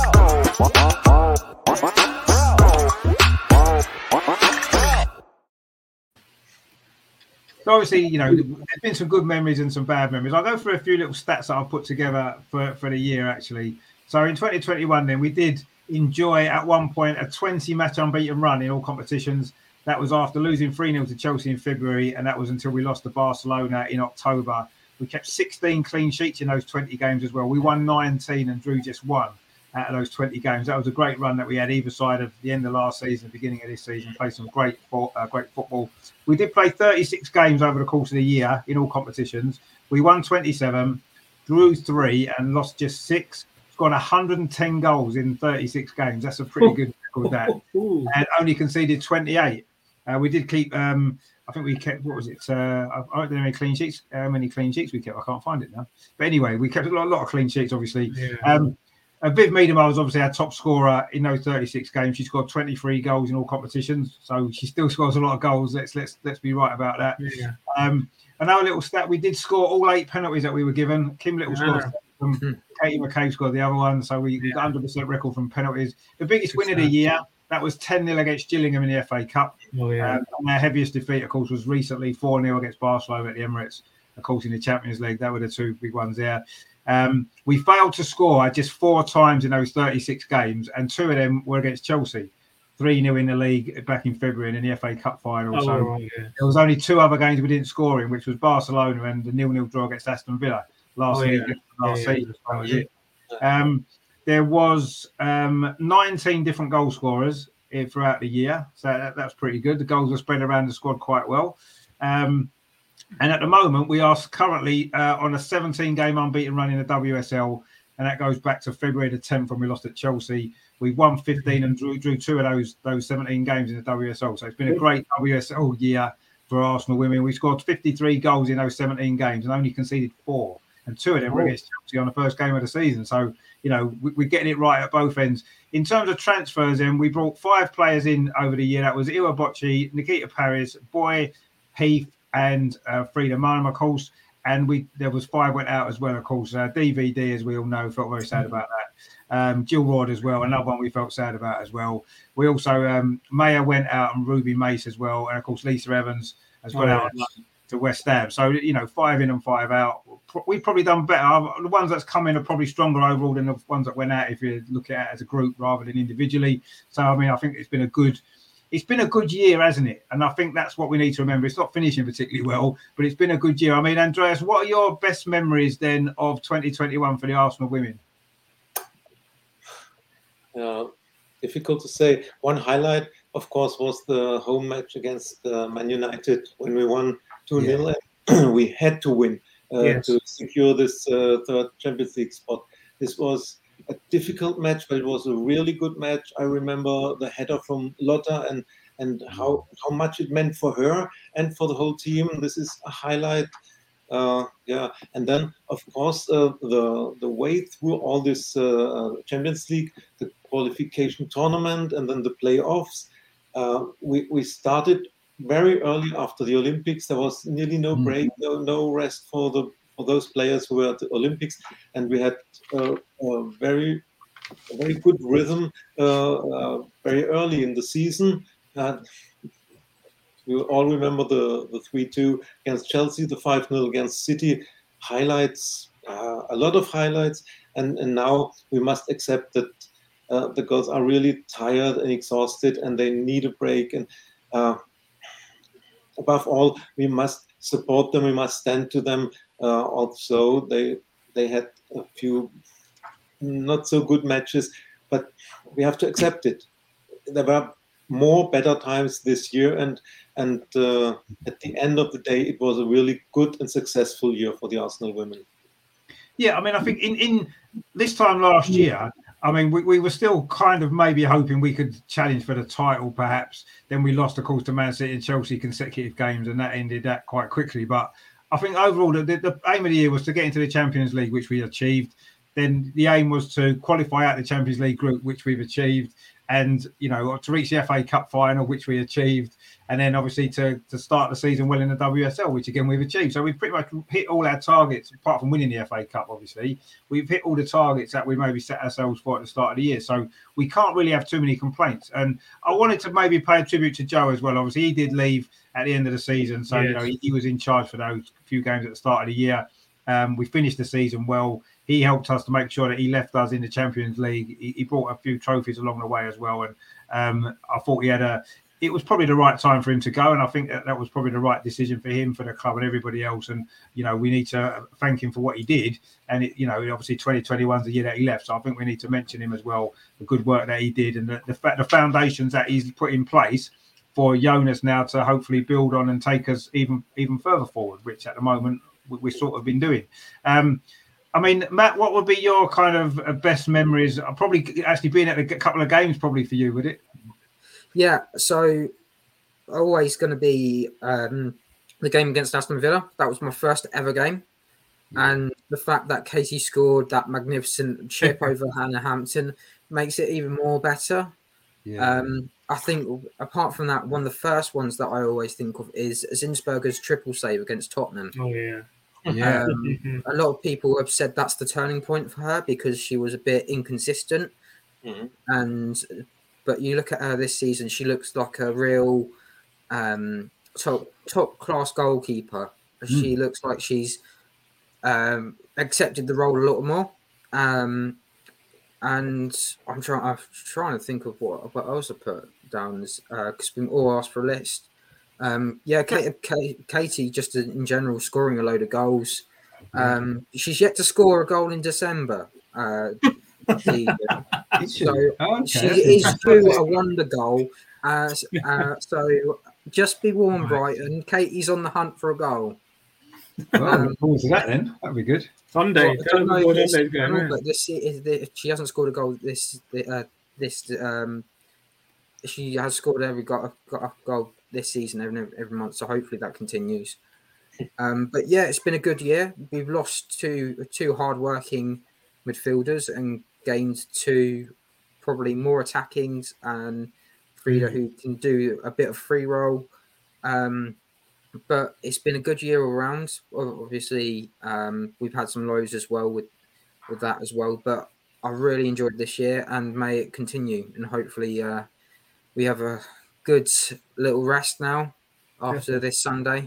So obviously, there's been some good memories and some bad memories. I'll go through a few little stats that I've put together for the year, actually. So in 2021, then, we did enjoy, at one point, a 20-match unbeaten run in all competitions. That was after losing 3-0 to Chelsea in February, and that was until we lost to Barcelona in October. We kept 16 clean sheets in those 20 games as well. We won 19 and drew just 1 out of those 20 games. That was a great run that we had either side of the end of last season, the beginning of this season, played some great football. We did play 36 games over the course of the year in all competitions. We won 27, drew 3 and lost just 6. Scored 110 goals in 36 games. That's a pretty good record, that. And only conceded 28. We did keep, I think we kept, what was it? I don't know how many clean sheets. How many clean sheets we kept? I can't find it now. But anyway, we kept a lot of clean sheets, obviously. Yeah. Viv Miedema was obviously our top scorer in those 36 games. She scored 23 goals in all competitions, so she still scores a lot of goals. Let's be right about that. Yeah. Another little stat: we did score all 8 penalties that we were given. Kim Little scored from Katie McCabe scored the other one, so we got 100% record from penalties. The biggest win of the year, that was 10-0 against Gillingham in the FA Cup. And our heaviest defeat, of course, was recently 4-0 against Barcelona at the Emirates. Of course, in the Champions League, that were the 2 big ones there. We failed to score just 4 times in those 36 games, and 2 of them were against Chelsea. 3-0 in the league back in February and in the FA Cup final. Oh, So right, yeah. there was only 2 other games we didn't score in, which was Barcelona and the 0-0 draw against Aston Villa last season. That was it. There was 19 different goal scorers throughout the year, so that's pretty good. The goals were spread around the squad quite well. And at the moment, we are currently on a 17-game unbeaten run in the WSL, and that goes back to February the 10th when we lost at Chelsea. We won 15 and drew 2 of those 17 games in the WSL. So it's been a great WSL year for Arsenal women. We scored 53 goals in those 17 games and only conceded 4. And 2 of them were against Chelsea on the first game of the season. So, we're getting it right at both ends. In terms of transfers, then, we brought 5 players in over the year. That was Iwa Bocci, Nikita Paris, Boy, Heath, and Frida Marnham, of course. And there was 5 went out as well, of course. DVD, as we all know, felt very sad about that. Jill Ward as well, another one we felt sad about as well. We also, Maya went out and Ruby Mace as well. And, of course, Lisa Evans has gone out to West Ham. So, 5 in and 5 out. We've probably done better. The ones that's come in are probably stronger overall than the ones that went out if you look at it as a group rather than individually. So, I think it's been a good year, hasn't it? And I think that's what we need to remember. It's not finishing particularly well, but it's been a good year. Andreas, what are your best memories then of 2021 for the Arsenal women? Difficult to say. One highlight, of course, was the home match against Man United when we won 2-0. We had to win to secure this 3rd Champions League spot. This was a difficult match, but it was a really good match. I remember the header from Lotta and how much it meant for her and for the whole team. This is a highlight. And then, of course, the way through all this Champions League, the qualification tournament, and then the playoffs, we started very early after the Olympics. There was nearly no break, no rest for those players who were at the Olympics, and we had a very good rhythm very early in the season. We all remember the 3-2 against Chelsea, the 5-0 against City. Highlights, a lot of highlights, and now we must accept that the girls are really tired and exhausted, and they need a break. And above all, we must support them. We must stand to them. Also, they had a few not so good matches, but we have to accept it. There were more better times this year, and at the end of the day, it was a really good and successful year for the Arsenal women. Yeah, I think in this time last year, we were still kind of maybe hoping we could challenge for the title, perhaps. Then we lost, of course, to Man City and Chelsea consecutive games, and that ended that quite quickly. But I think overall, the aim of the year was to get into the Champions League, which we achieved. Then the aim was to qualify out the Champions League group, which we've achieved. And, to reach the FA Cup final, which we achieved. And then obviously to start the season well in the WSL, which again, we've achieved. So we've pretty much hit all our targets, apart from winning the FA Cup, obviously. We've hit all the targets that we maybe set ourselves for at the start of the year. So we can't really have too many complaints. And I wanted to maybe pay a tribute to Joe as well. Obviously, he did leave at the end of the season. So, he was in charge for those few games at the start of the year. We finished the season well. He helped us to make sure that he left us in the Champions League. He brought a few trophies along the way as well. And I thought it was probably the right time for him to go. And I think that was probably the right decision for him, for the club and everybody else. And, we need to thank him for what he did. And, obviously 2021 is the year that he left. So I think we need to mention him as well, the good work that he did and the foundations that he's put in place for Jonas now to hopefully build on and take us even further forward, which at the moment we've sort of been doing. Matt, what would be your kind of best memories? Probably actually being at a couple of games, probably for you, would it? Yeah, so always going to be the game against Aston Villa. That was my first ever game. And the fact that Katie scored that magnificent chip over Hannah Hampton makes it even more better. Yeah. I think apart from that, one of the first ones that I always think of is Zinsberger's triple save against Tottenham. Oh, yeah. Yeah, a lot of people have said that's the turning point for her because she was a bit inconsistent. But you look at her this season, she looks like a real top class goalkeeper. She looks like she's accepted the role a lot more. And I'm trying to think of what else I put down because we all asked for a list. Katie, just in general, scoring a load of goals. She's yet to score a goal in December. Season. So she is due a wonder goal. So just be warned, Brighton. Katie's on the hunt for a goal. Well, look forward to that then. That'd be good. Sunday. She hasn't scored a goal she has scored got a goal this season every month, so hopefully that continues. But yeah, it's been a good year. We've lost two hard-working midfielders and gained two probably more attackings, and Frida who can do a bit of free roll. But it's been a good year all around. Obviously, we've had some lows as well with that as well. But I really enjoyed this year, and may it continue. And hopefully, we have a good little rest now after this Sunday.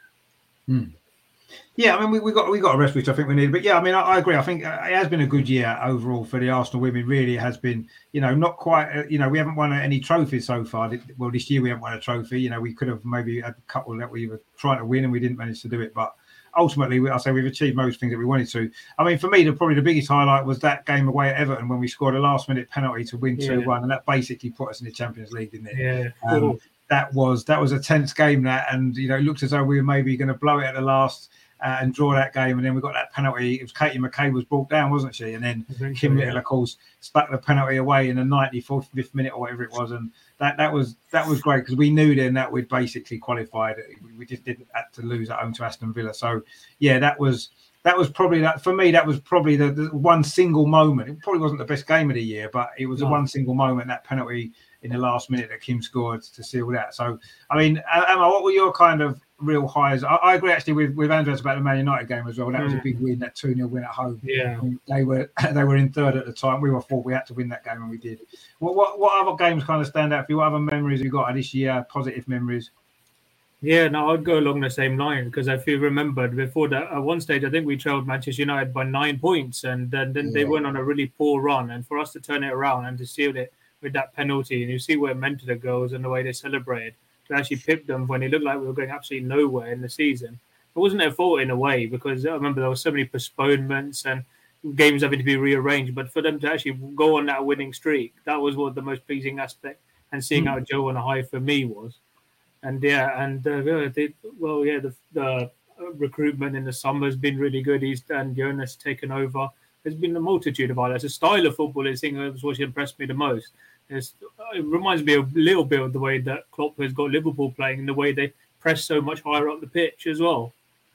Yeah, I mean, we got a rest, which I think we need. But yeah, I mean, I agree. I think it has been a good year overall for the Arsenal women. Really has been, not quite, we haven't won any trophies so far. Well, this year we haven't won a trophy. We could have maybe had a couple that we were trying to win and we didn't manage to do it. But ultimately, I say we've achieved most things that we wanted to. I mean, for me, probably the biggest highlight was that game away at Everton when we scored a last-minute penalty to win 2-1, and that basically put us in the Champions League, didn't it? Yeah. That was a tense game, and it looked as though we were maybe going to blow it at the last. And draw that game, and then we got that penalty. It was Katie McKay was brought down, wasn't she? And then Kim Little, of course, stuck the penalty away in the 95th minute or whatever it was, and that was great because we knew then that we'd basically qualified. We just didn't have to lose at home to Aston Villa. So yeah, that was probably that for me. That was probably the one single moment. It probably wasn't the best game of the year, but it was the one single moment, that penalty in the last minute that Kim scored to seal that. So I mean, Emma, what were your kind of real highs? I agree actually with Andres about the Man United game as well. That was a big win, that 2-0 win at home. Yeah, they were in third at the time. We were fourth. We had to win that game, and we did. What other games kind of stand out for you? What other memories have you got of this year? Positive memories? Yeah, no, I'd go along the same line because if you remembered before that, at one stage I think we trailed Manchester United by 9 points, and then they went on a really poor run, and for us to turn it around and to seal it with that penalty, and you see where it meant to the girls and the way they celebrated. To actually pip them when it looked like we were going absolutely nowhere in the season. It wasn't their fault in a way because I remember there were so many postponements and games having to be rearranged. But for them to actually go on that winning streak, that was what the most pleasing aspect. And seeing out Joe on a high for me was. And the recruitment in the summer has been really good. And Jonas taken over. There's been a multitude of highlights. The style of football is what impressed me the most. It reminds me a little bit of the way that Klopp has got Liverpool playing and the way they press so much higher up the pitch as well.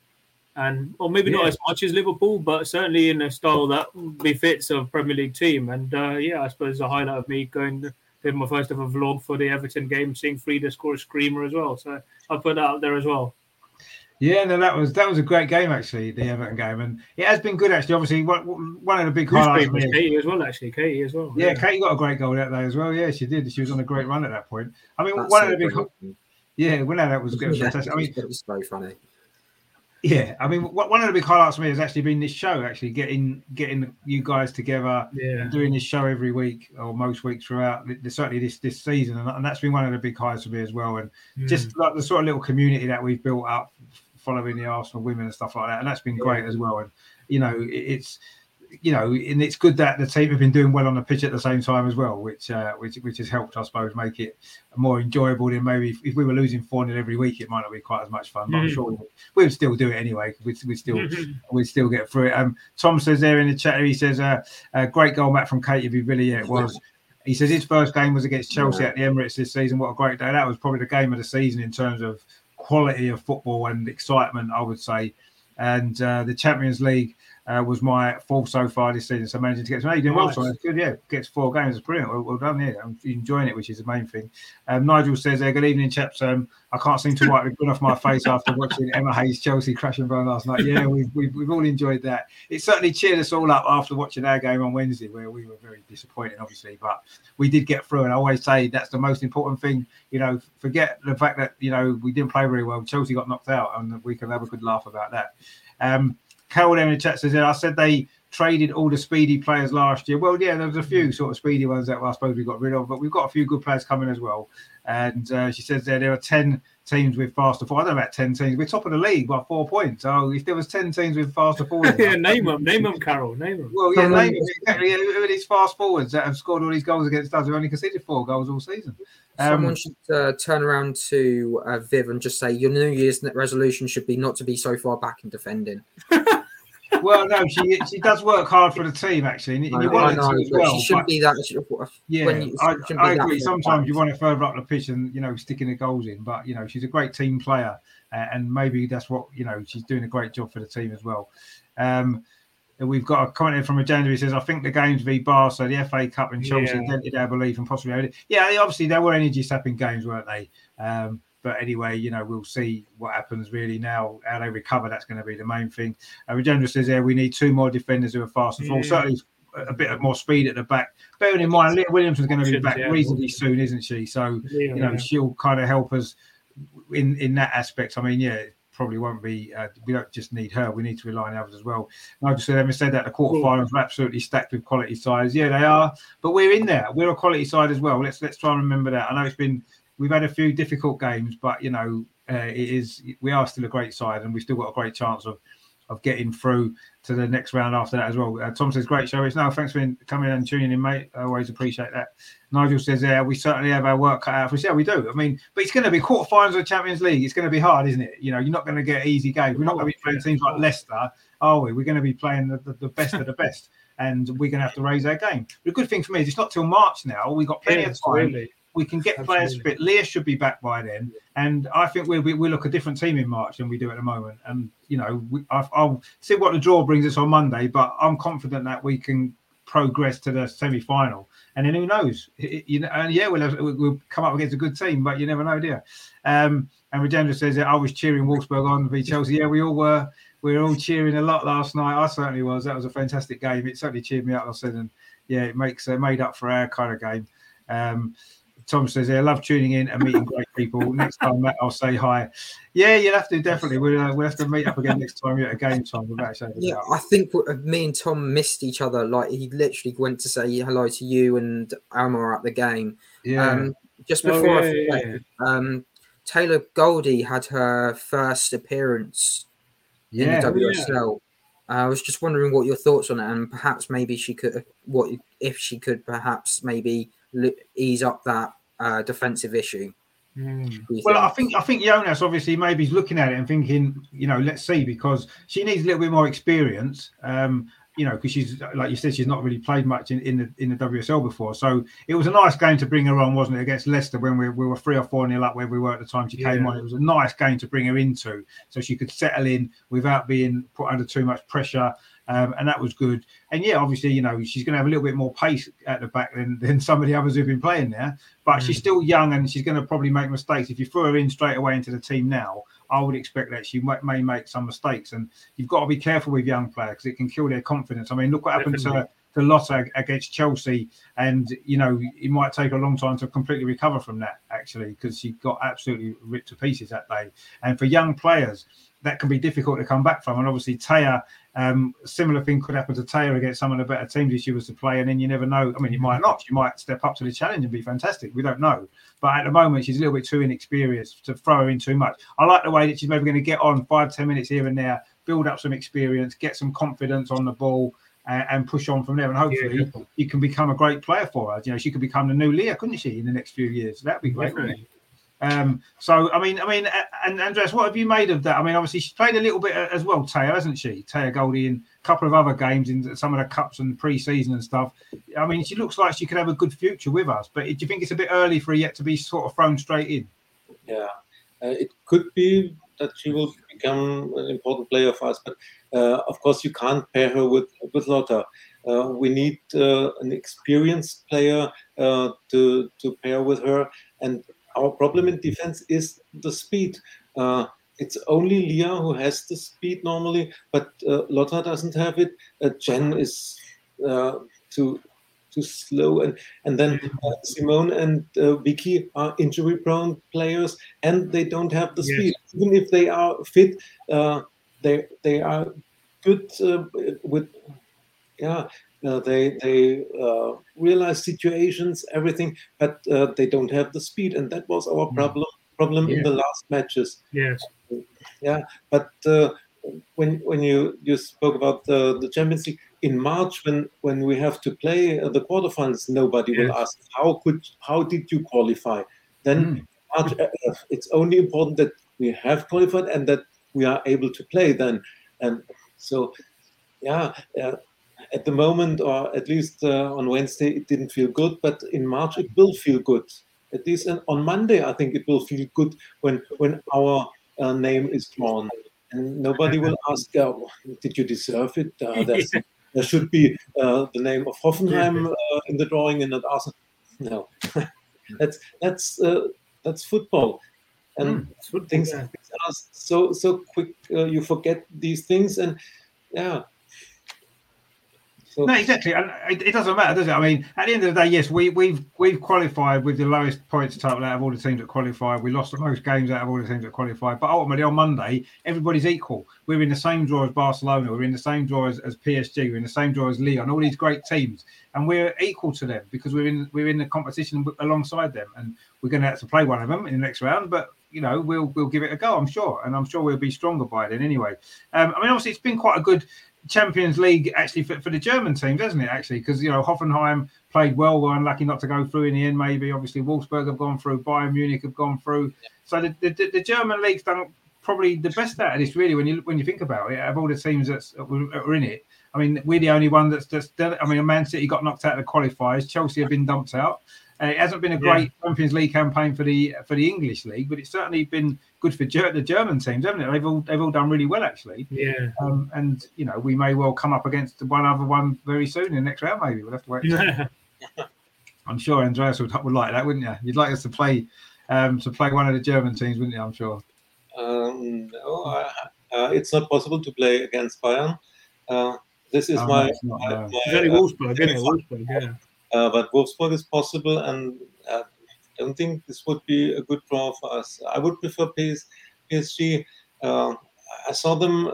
Or maybe not as much as Liverpool, but certainly in a style that befits a Premier League team. And I suppose the highlight of me going did my first ever vlog for the Everton game, seeing Frida score a screamer as well. So I'll put that out there as well. Yeah, no, that was a great game actually, the Everton game, and it has been good actually. Obviously, one of the big highlights was Katie as well. Actually, Katie as well. Yeah, Katie got a great goal that day as well. Yeah, she did. She was on a great run at that point. I mean, one of the big that was fantastic. I mean, it was very funny. Yeah, I mean, one of the big highlights for me has actually been this show. Actually, getting you guys together, and doing this show every week or most weeks throughout. Certainly this season, and that's been one of the big highlights for me as well. And just like the sort of little community that we've built up following the Arsenal women and stuff like that, and that's been great as well. And it's and it's good that the team have been doing well on the pitch at the same time as well, which has helped, I suppose, make it more enjoyable than maybe if we were losing 4-0 every week, it might not be quite as much fun. But I'm sure we would still do it anyway. We'd still get through it. Tom says there in the chat, he says a great goal back from Katie Villa. Yeah, it was. He says his first game was against Chelsea at the Emirates this season. What a great day! That was probably the game of the season in terms of quality of football and excitement, I would say. And the Champions League was my fourth so far this season. So managing to get some, doing well, so that's good. Yeah, gets 4 games. It's brilliant. Well done. Yeah, I'm enjoying it, which is the main thing. Nigel says there, good evening, chaps. I can't seem to wipe the grin off my face after watching Emma Hayes Chelsea crash and burn last night. Yeah, we've all enjoyed that. It certainly cheered us all up after watching our game on Wednesday, where we were very disappointed, obviously, but we did get through. And I always say that's the most important thing. Forget the fact that we didn't play very well. Chelsea got knocked out, and we can have a good laugh about that. Carol there in the chat says, I said they traded all the speedy players last year. Well, yeah, there was a few sort of speedy ones that I suppose we got rid of, but we've got a few good players coming as well. And she says there are 10 teams with faster forwards. I don't know about 10 teams. We're top of the league by 4 points. So if there was 10 teams with faster forwards, yeah, name them, Carol, name them. Well, yeah, name them exactly. Who are these fast forwards that have scored all these goals against us? We've only conceded 4 goals all season. Someone should turn around to Viv and just say your New Year's resolution should be not to be so far back in defending. Well, no, she does work hard for the team, actually. And you want it to as well. She shouldn't be that. I agree. Sometimes you want it further up the pitch and, sticking the goals in. But, she's a great team player. And maybe that's what, she's doing a great job for the team as well. We've got a comment from a January says, I think the games v Barca, the FA Cup and Chelsea dented our belief and possibly. Yeah, obviously they were energy-sapping games, weren't they? But anyway, we'll see what happens really now. How they recover, that's going to be the main thing. Regendra says, we need 2 more defenders who are fast and full. Certainly a bit more speed at the back. Bearing in mind, Leah Williamson's going to be back reasonably soon, isn't she? So, she'll kind of help us in that aspect. I mean, probably won't be. We don't just need her. We need to rely on others as well. Nigel said that the quarterfinals are absolutely stacked with quality sides. Yeah, they are. But we're in there. We're a quality side as well. Let's try and remember that. I know we've had a few difficult games, but we are still a great side, and we've still got a great chance of getting through to the next round after that as well. Tom says, great show. It's no, thanks for coming and tuning in, mate. I always appreciate that. Nigel says, we certainly have our work cut out for us. Yeah, we do. I mean, but it's going to be quarterfinals of the Champions League. It's going to be hard, isn't it? You're not going to get easy games. We're not going to be playing teams like Leicester, are we? We're going to be playing the best of the best, and we're going to have to raise our game. The good thing for me is it's not till March now. We've got plenty of time. Really. We can get players fit. Leah should be back by then, and I think we'll look a different team in March than we do at the moment. And I'll see what the draw brings us on Monday, but I'm confident that we can progress to the semi-final. And then who knows? We'll come up against a good team, but you never know, do you? And Regenda says that I was cheering Wolfsburg on v Chelsea. Yeah, we all were. We were all cheering a lot last night. I certainly was. That was a fantastic game. It certainly cheered me up. I said, and it made up for our kind of game. Tom says, I love tuning in and meeting great people. Next time, Matt, I'll say hi. Yeah, you'll have to, definitely. We'll have to meet up again next time you're at a game time. I think me and Tom missed each other. Like, he literally went to say hello to you and Amar at the game. Yeah. Just before I forget, Taylor Goldie had her first appearance in the WSL. I was just wondering what your thoughts on it, and perhaps maybe she could, perhaps maybe ease up that defensive issue. Well, I think Jonas obviously maybe is looking at it and thinking, let's see, because she needs a little bit more experience. Because she's, like you said, she's not really played much in the WSL before. So it was a nice game to bring her on, wasn't it, against Leicester when we were 3 or 4-0 up where we were at the time she came on. It was a nice game to bring her into, so she could settle in without being put under too much pressure. And that was good. And obviously, she's going to have a little bit more pace at the back than some of the others who've been playing there. But she's still young and she's going to probably make mistakes. If you throw her in straight away into the team now, I would expect that she may make some mistakes. And you've got to be careful with young players because it can kill their confidence. I mean, look what happened to Lotta against Chelsea. And, it might take a long time to completely recover from that, actually, because she got absolutely ripped to pieces that day. And for young players, that can be difficult to come back from. And obviously, Taya, similar thing could happen to Taya against some of the better teams if she was to play. And then you never know. I mean, it might not. She might step up to the challenge and be fantastic. We don't know. But at the moment, she's a little bit too inexperienced to throw her in too much. I like the way that she's maybe going to get on 5-10 minutes here and there, build up some experience, get some confidence on the ball, and push on from there. And hopefully, you can become a great player for her. She could become the new Leah, couldn't she, in the next few years? That'd be great. So, I mean, and Andreas, what have you made of that? I mean, obviously, she's played a little bit as well, Taya, hasn't she? Taya Goldie in a couple of other games in some of the cups and pre-season and stuff. I mean, she looks like she could have a good future with us, but do you think it's a bit early for her yet to be sort of thrown straight in? Yeah, it could be that she will become an important player for us, but of course, you can't pair her with Lotta. We need an experienced player to pair with her, and our problem in defense is the speed. It's only Leah who has the speed normally, but Lotta doesn't have it. Jen is too slow, and then Simone and Vicky are injury-prone players, and they don't have the speed. Even if they are fit, they are good with they realize situations, everything, but they don't have the speed, and that was our problem in the last matches. Yes. Yeah, but when you spoke about the Champions League in March, when we have to play the quarterfinals, nobody will ask how did you qualify. Then March, it's only important that we have qualified and that we are able to play then. And so, at the moment, or at least on Wednesday, it didn't feel good, but in March it will feel good. At least on Monday, I think it will feel good when our name is drawn. And nobody will ask, did you deserve it? There should be the name of Hoffenheim in the drawing and not Arsenal. No, that's football, and things are so quick. You forget these things, and So, no, exactly, and it doesn't matter, does it? I mean, at the end of the day, yes, we've qualified with the lowest points total out of all the teams that qualified. We lost the most games out of all the teams that qualified. But ultimately, on Monday, everybody's equal. We're in the same draw as Barcelona. We're in the same draw as PSG. We're in the same draw as Lyon. All these great teams, and we're equal to them because we're in the competition alongside them, and we're going to have to play one of them in the next round. But we'll give it a go, I'm sure, and I'm sure we'll be stronger by then anyway. I mean, obviously, it's been quite a good Champions League actually for the German teams, hasn't it? Actually, because Hoffenheim played well, were unlucky not to go through in the end. Maybe obviously Wolfsburg have gone through, Bayern Munich have gone through. So the German league's done probably the best out of this, really, when you think about it. Out of all the teams that are in it, I mean, we're the only one that's done it. I mean, Man City got knocked out of the qualifiers. Chelsea have been dumped out. It hasn't been a great Champions League campaign for the English league, but it's certainly been good for the German teams, haven't it? They've all done really well, actually. Yeah. And we may well come up against one other one very soon in the next round. Maybe we'll have to wait. I'm sure Andreas would like that, wouldn't you? You'd like us to play one of the German teams, wouldn't you? I'm sure. No, it's not possible to play against Bayern. This is my Wolfsburg, isn't it? Wolfsburg, yeah. But Wolfsburg is possible, and I don't think this would be a good draw for us. I would prefer PSG. I saw them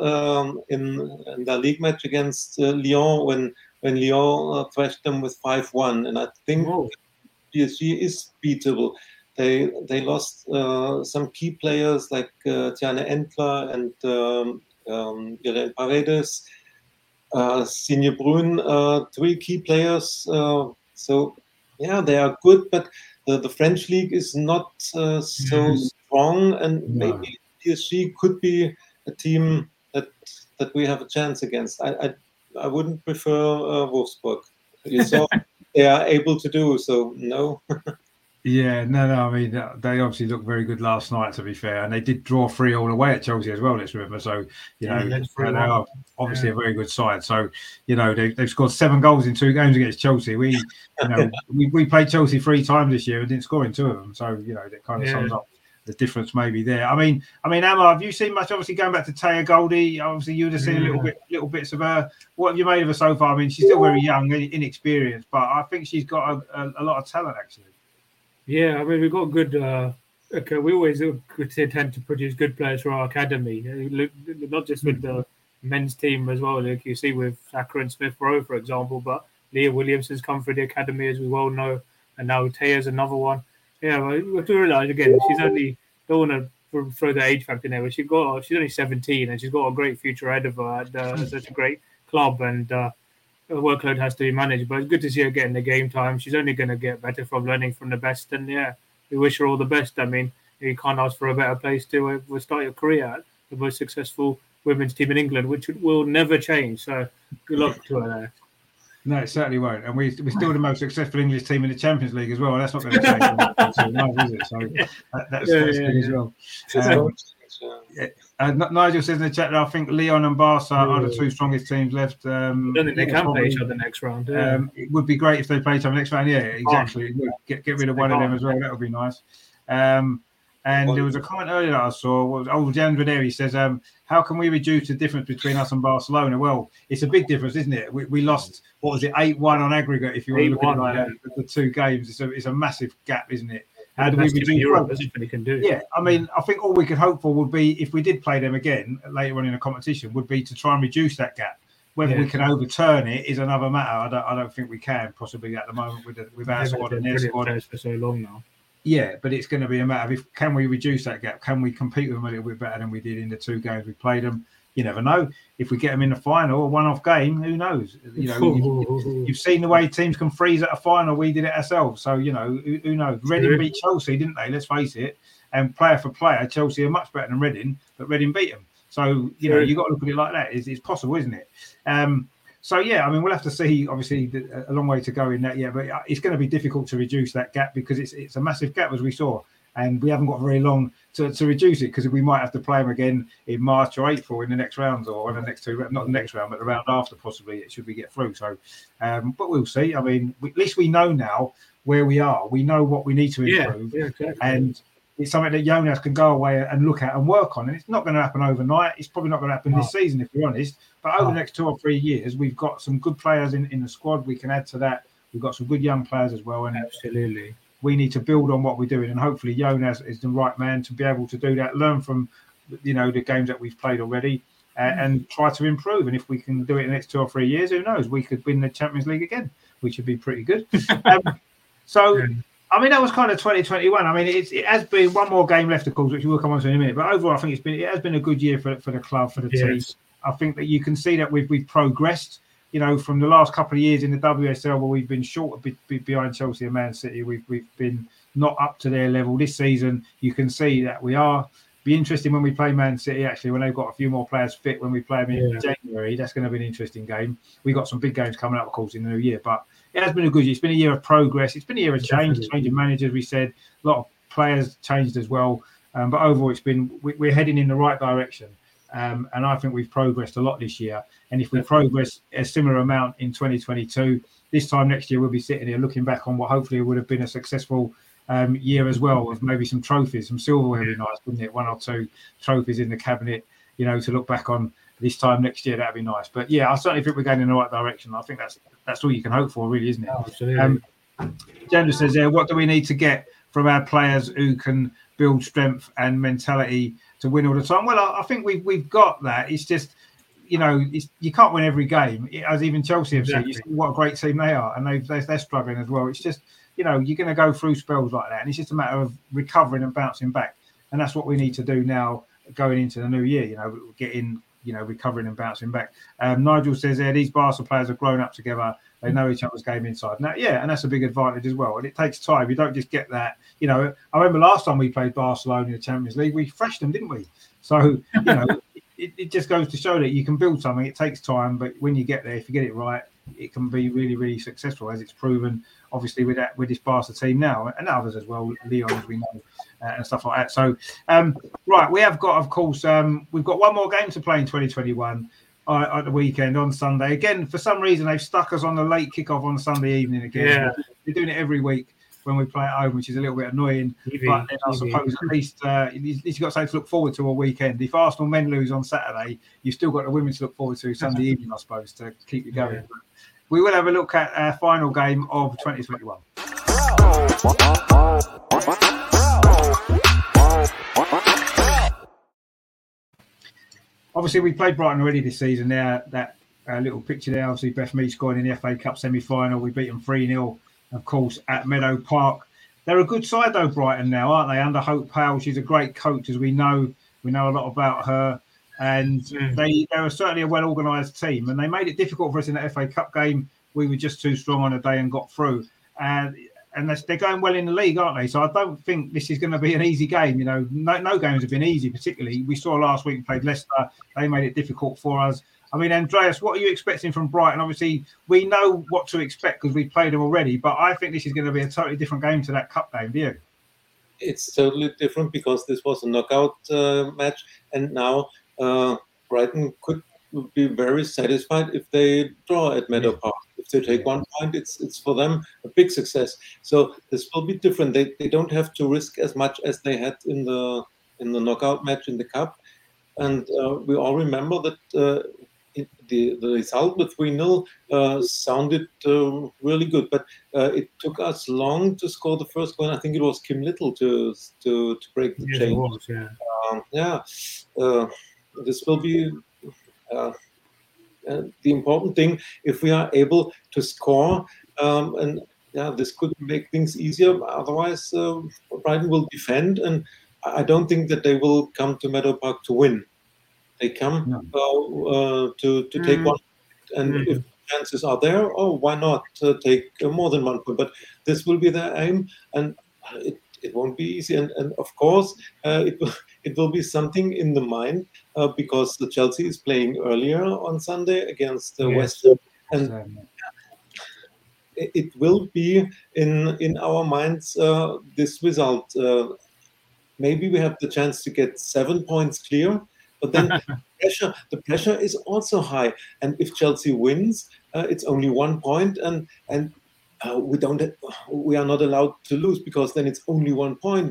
in the league match against Lyon when Lyon thrashed them with 5-1, and I think PSG is beatable. They lost some key players like Tiane Entler and Irene Paredes, Signe Brun, 3 key players. So they are good, but the French league is not so strong, and maybe PSG could be a team that we have a chance against. I wouldn't prefer Wolfsburg. You saw they are able to do so. No. Yeah, no. I mean, they obviously looked very good last night, to be fair, and they did draw 3-3 away at Chelsea as well. Let's remember. So they are obviously a very good side. So they've scored 7 goals in 2 games against Chelsea. We played Chelsea 3 times this year and didn't score in 2 of them. So that kind of sums up the difference maybe there. I mean, Emma, have you seen much? Obviously, going back to Taya Goldie, obviously you would have seen little bits of her. What have you made of her so far? I mean, she's still very young, inexperienced, but I think she's got a lot of talent actually. Yeah, I mean, we've got good. We always tend to produce good players for our academy, not just with the men's team as well. Like you see with Saka and Smith Rowe, for example, but Leah Williamson's come through the academy, as we well know, and now Taya's another one. Yeah, well, we have to realise again, she's only, don't want to throw the age factor in there, but she's only 17 and she's got a great future ahead of her at such a great club, and her workload has to be managed. But it's good to see her getting the game time. She's only going to get better from learning from the best, and we wish her all the best. I mean, you can't ask for a better place to start your career at, the most successful women's team in England, which will never change. So good luck to her there. No, it certainly won't. And we're still the most successful English team in the Champions League as well. That's not going to change, is it? So that's good as well. Nigel says in the chat that I think Lyon and Barca are the 2 strongest teams left. I don't think they can play each other next round. It would be great if they played each other next round. Yeah, exactly. Get rid of one of them as well. That would be nice. And there was a comment earlier that I saw. Jan Vederi says, how can we reduce the difference between us and Barcelona? Well, it's a big difference, isn't it? We lost, 8-1 on aggregate, if you want to look at it like the 2 games. It's a massive gap, isn't it? How do we reduce Europe? Can do. Yeah, I mean, I think all we could hope for would be, if we did play them again later on in the competition, would be to try and reduce that gap. Whether we can overturn it is another matter. I don't think we can possibly at the moment with our squad and their squad for so long now. Yeah, but it's going to be a matter of can we reduce that gap? Can we compete with them a little bit better than we did in the 2 games we played them? You never know. If we get them in the final, a one-off game, who knows? You know, you've seen the way teams can freeze at a final. We did it ourselves. So, you know, who knows? Reading beat Chelsea, didn't they? Let's face it. And player for player, Chelsea are much better than Reading, but Reading beat them. So, you know, you've got to look at it like that. It's possible, isn't it? So, yeah, I mean, we'll have to see, obviously, a long way to go in that, but it's going to be difficult to reduce that gap because it's a massive gap, as we saw. And we haven't got very long to reduce it because we might have to play them again in March or April in the next rounds or in the next 2, not the next round, but the round after possibly, should we get through. So, but we'll see. I mean, at least we know now where we are. We know what we need to improve. Yeah, exactly. And it's something that Jonas can go away and look at and work on. And it's not going to happen overnight. It's probably not going to happen this season, if we're honest. But over the next 2 or 3 years, we've got some good players in the squad. We can add to that. We've got some good young players as well. And absolutely, we need to build on what we're doing. And hopefully Jonas is the right man to be able to do that, learn from, you know, the games that we've played already and try to improve. And if we can do it in the next 2 or 3 years, who knows? We could win the Champions League again, which would be pretty good. I mean, that was kind of 2021. I mean, it has been one more game left, of course, which we'll come on to in a minute. But overall, I think it has been a good year for the club, for the team. I think that you can see that we've progressed. You know, from the last couple of years in the WSL, where we've been short a bit behind Chelsea and Man City, we've been not up to their level this season. You can see that we are. Be interesting when we play Man City. Actually, when they've got a few more players fit, when we play them in January, that's going to be an interesting game. We've got some big games coming up, of course, in the new year. But it has been a good year. It's been a year of progress. It's been a year of change of managers. We said a lot of players changed as well. But overall, we're heading in the right direction. And I think we've progressed a lot this year. And if we progress a similar amount in 2022, this time next year, we'll be sitting here looking back on what hopefully would have been a successful year as well, with maybe some trophies, some silverware would be nice, wouldn't it? 1 or 2 trophies in the cabinet, you know, to look back on this time next year. That'd be nice. But yeah, I certainly think we're going in the right direction. I think that's all you can hope for, really, isn't it? Absolutely. Jandra says there, what do we need to get from our players who can build strength and mentality to win all the time? Well, I think we've got that. It's just, you know, you can't win every game. As even Chelsea have said, you see what a great team they are, and they're struggling as well. It's just, you know, you're going to go through spells like that, and it's just a matter of recovering and bouncing back. And that's what we need to do now going into the new year, you know, getting, you know, recovering and bouncing back. Nigel says there, these Barca players have grown up together. They know each other's game inside. Now, and that's a big advantage as well. And it takes time. You don't just get that. You know, I remember last time we played Barcelona in the Champions League, we thrashed them, didn't we? So, you know, it just goes to show that you can build something. It takes time, but when you get there, if you get it right, it can be really, really successful, as it's proven, obviously, with this Barca team now, and others as well, Leon, as we know, and stuff like that. So, right, we have got, of course, we've got one more game to play in 2021 at the weekend on Sunday. Again, for some reason, they've stuck us on the late kickoff on Sunday evening again. Yeah. They're doing it every week when we play at home, which is a little bit annoying. But then I suppose at least you've got something to look forward to all weekend. If Arsenal men lose on Saturday, you've still got the women to look forward to Sunday evening, I suppose, to keep you going. Yeah. We will have a look at our final game of 2021. Obviously, we played Brighton already this season. There, that little picture there, obviously, Beth Mead scoring in the FA Cup semi-final. We beat them 3-0, of course, at Meadow Park. They're a good side, though, Brighton now, aren't they? Under Hope Powell, she's a great coach, as we know. We know a lot about her. And they're certainly a well-organised team. And they made it difficult for us in the FA Cup game. We were just too strong on the day and got through. And they're going well in the league, aren't they? So I don't think this is going to be an easy game. You know, no games have been easy, particularly. We saw last week we played Leicester. They made it difficult for us. I mean, Andreas, what are you expecting from Brighton? Obviously, we know what to expect because we've played them already. But I think this is going to be a totally different game to that cup game, do you? It's totally different because this was a knockout match. And now Brighton could be very satisfied if they draw at Meadow Park. If they take 1 point, it's for them a big success. So this will be different. They don't have to risk as much as they had in the knockout match in the cup. And we all remember that the result with 3-0 sounded really good, but it took us long to score the first goal. I think it was Kim Little to break the chain. It was, This will be the important thing, if we are able to score, and this could make things easier. Otherwise, Brighton will defend, and I don't think that they will come to Meadow Park to win. They come to take one, and if chances are there, why not take more than 1 point? But this will be their aim, and it won't be easy. And of course, it will be something in the mind because the Chelsea is playing earlier on Sunday against West Ham, and it will be in our minds this result. Maybe we have the chance to get 7 points clear, but then the pressure is also high. And if Chelsea wins, it's only 1 point, and we are not allowed to lose because then it's only 1 point.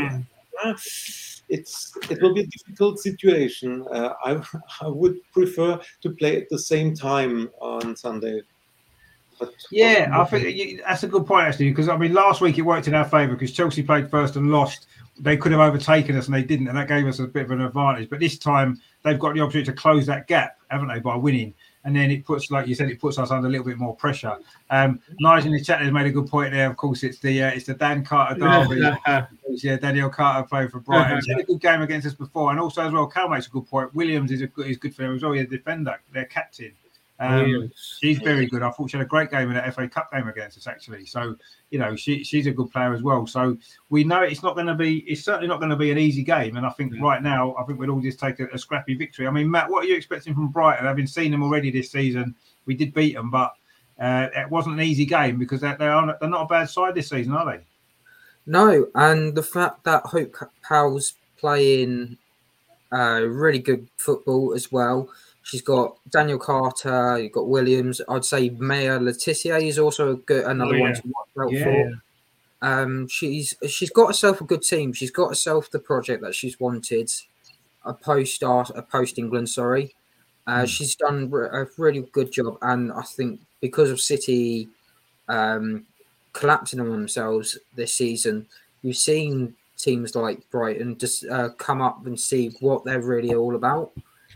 It will be a difficult situation. I would prefer to play at the same time on Sunday. But I think that's a good point actually, because I mean last week it worked in our favour because Chelsea played first and lost. They could have overtaken us and they didn't, and that gave us a bit of an advantage. But this time they've got the opportunity to close that gap, haven't they, by winning? And then it puts, like you said, it puts us under a little bit more pressure. Nigel in the chat has made a good point there. Of course, it's the Dan Carter derby. Daniel Carter played for Brighton. He's had a good game against us before, and also as well, Cal makes a good point. Williams is good for them as well. He's a defender, their captain. She's very good. I thought she had a great game in that FA Cup game against us, actually. So, she's a good player as well. So we know it's certainly not going to be an easy game. And I think right now, we'll all just take a scrappy victory. I mean, Matt, what are you expecting from Brighton? I've been seeing them already this season. We did beat them, but it wasn't an easy game because they're not a bad side this season, are they? No, and the fact that Hope Powell's playing really good football as well. She's got Daniel Carter, you've got Williams. I'd say Maya Letitia is also another one to watch out for. She's got herself a good team. She's got herself the project that she's wanted. A post England, sorry. She's done a really good job, and I think because of City collapsing on themselves this season, you've seen teams like Brighton just come up and see what they're really all about.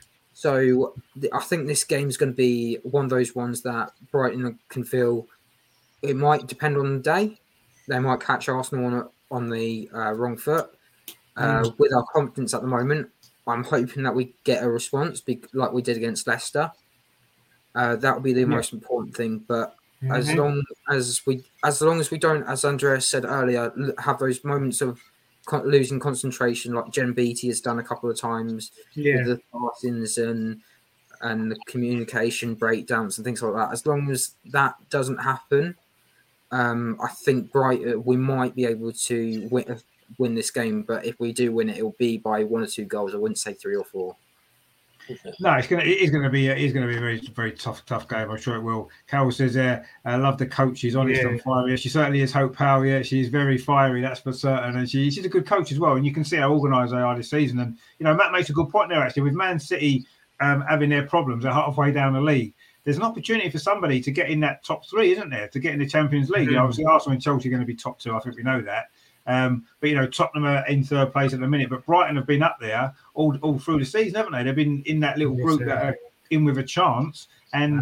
So I think this game is going to be one of those ones that Brighton can feel. It might depend on the day. They might catch Arsenal on the wrong foot. With our confidence at the moment, I'm hoping that we get a response like we did against Leicester. That would be the most important thing. But as long as we don't, as Andreas said earlier, have those moments of losing concentration like Jen Beattie has done a couple of times with the passings and the communication breakdowns and things like that. As long as that doesn't happen, I think Brighton we might be able to win this game. But if we do win it, it'll be by 1 or 2 goals. I wouldn't say 3 or 4. No, it is going to be a very, very tough game. I'm sure it will. Carol says, I love the coach. She's honest and fiery. She certainly is Hope Powell. Yeah, she's very fiery, that's for certain. And she's a good coach as well. And you can see how organised they are this season. And, Matt makes a good point there, actually. With Man City having their problems, they're halfway down the league. There's an opportunity for somebody to get in that top 3, isn't there? To get in the Champions League. Obviously, Arsenal and Chelsea are going to be top 2. I think we know that. But Tottenham are in 3rd place at the minute, but Brighton have been up there all through the season, haven't they? They've been in that little group that are in with a chance, and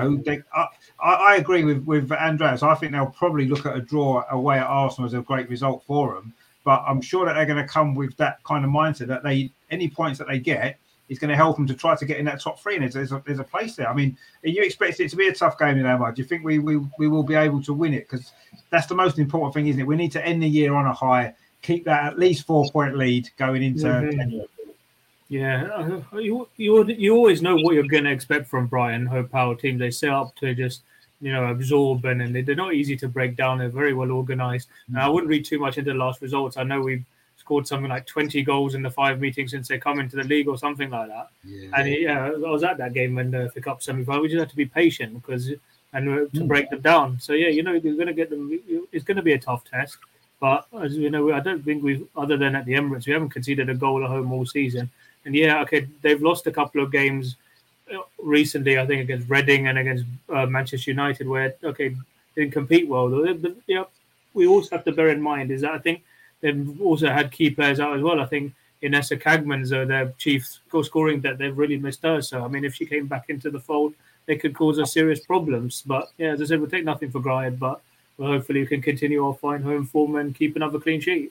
I agree with Andreas. I think they'll probably look at a draw away at Arsenal as a great result for them, but I'm sure that they're going to come with that kind of mindset that any points that they get is going to help them to try to get in that top 3, and there's a place there. I mean, are you expecting it to be a tough game in Omar? Do you think we will be able to win it? Because that's the most important thing, isn't it? We need to end the year on a high, keep that at least 4-point lead going into. Yeah, you always know what you're going to expect from Brighton. Hope Powell teams, they set up to just absorb, and they're not easy to break down. They're very well organised. I wouldn't read too much into the last results. I know we've scored something like 20 goals in the 5 meetings since they come into the league or something like that. And I was at that game when the Cup semi-final. We just have to be patient to break them down. So you're going to get them. It's going to be a tough test. But as you know, I don't think other than at the Emirates, we haven't conceded a goal at home all season. And they've lost a couple of games recently. I think against Reading and against Manchester United, where didn't compete well. But we also have to bear in mind is that I think they've also had key players out as well. I think Inessa Kagman's their chief scoring that they've really missed her. So I mean, if she came back into the fold, they could cause us serious problems. But yeah, as I said, we'll take nothing for granted. But hopefully we can continue our fine home form and keep another clean sheet.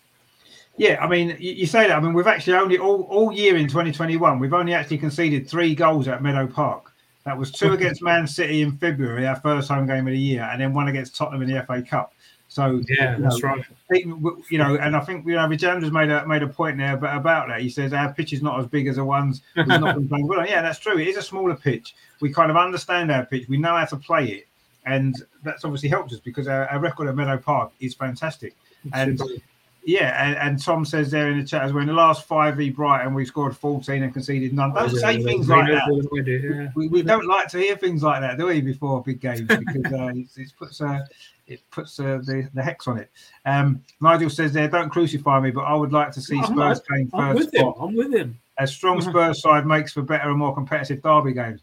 Yeah, I mean, you say that. I mean, we've actually only all year in 2021, we've only actually conceded 3 goals at Meadow Park. That was 2 against Man City in February, our first home game of the year, and then 1 against Tottenham in the FA Cup. So yeah, that's right. You know, and I think Vijay has made a point there about that. He says our pitch is not as big as the ones we've not been playing well. Yeah, that's true. It is a smaller pitch. We kind of understand our pitch. We know how to play it, and that's obviously helped us because our record at Meadow Park is fantastic. And yeah, and Tom says there in the chat as well, in the last 5 v Brighton, we scored 14 and conceded none. Don't say things like that. We don't like to hear things like that, do we, before big games? Because it puts the hex on it. Nigel says there, don't crucify me, but I would like to see Spurs playing third spot. I'm with him. A strong Spurs side makes for better and more competitive derby games.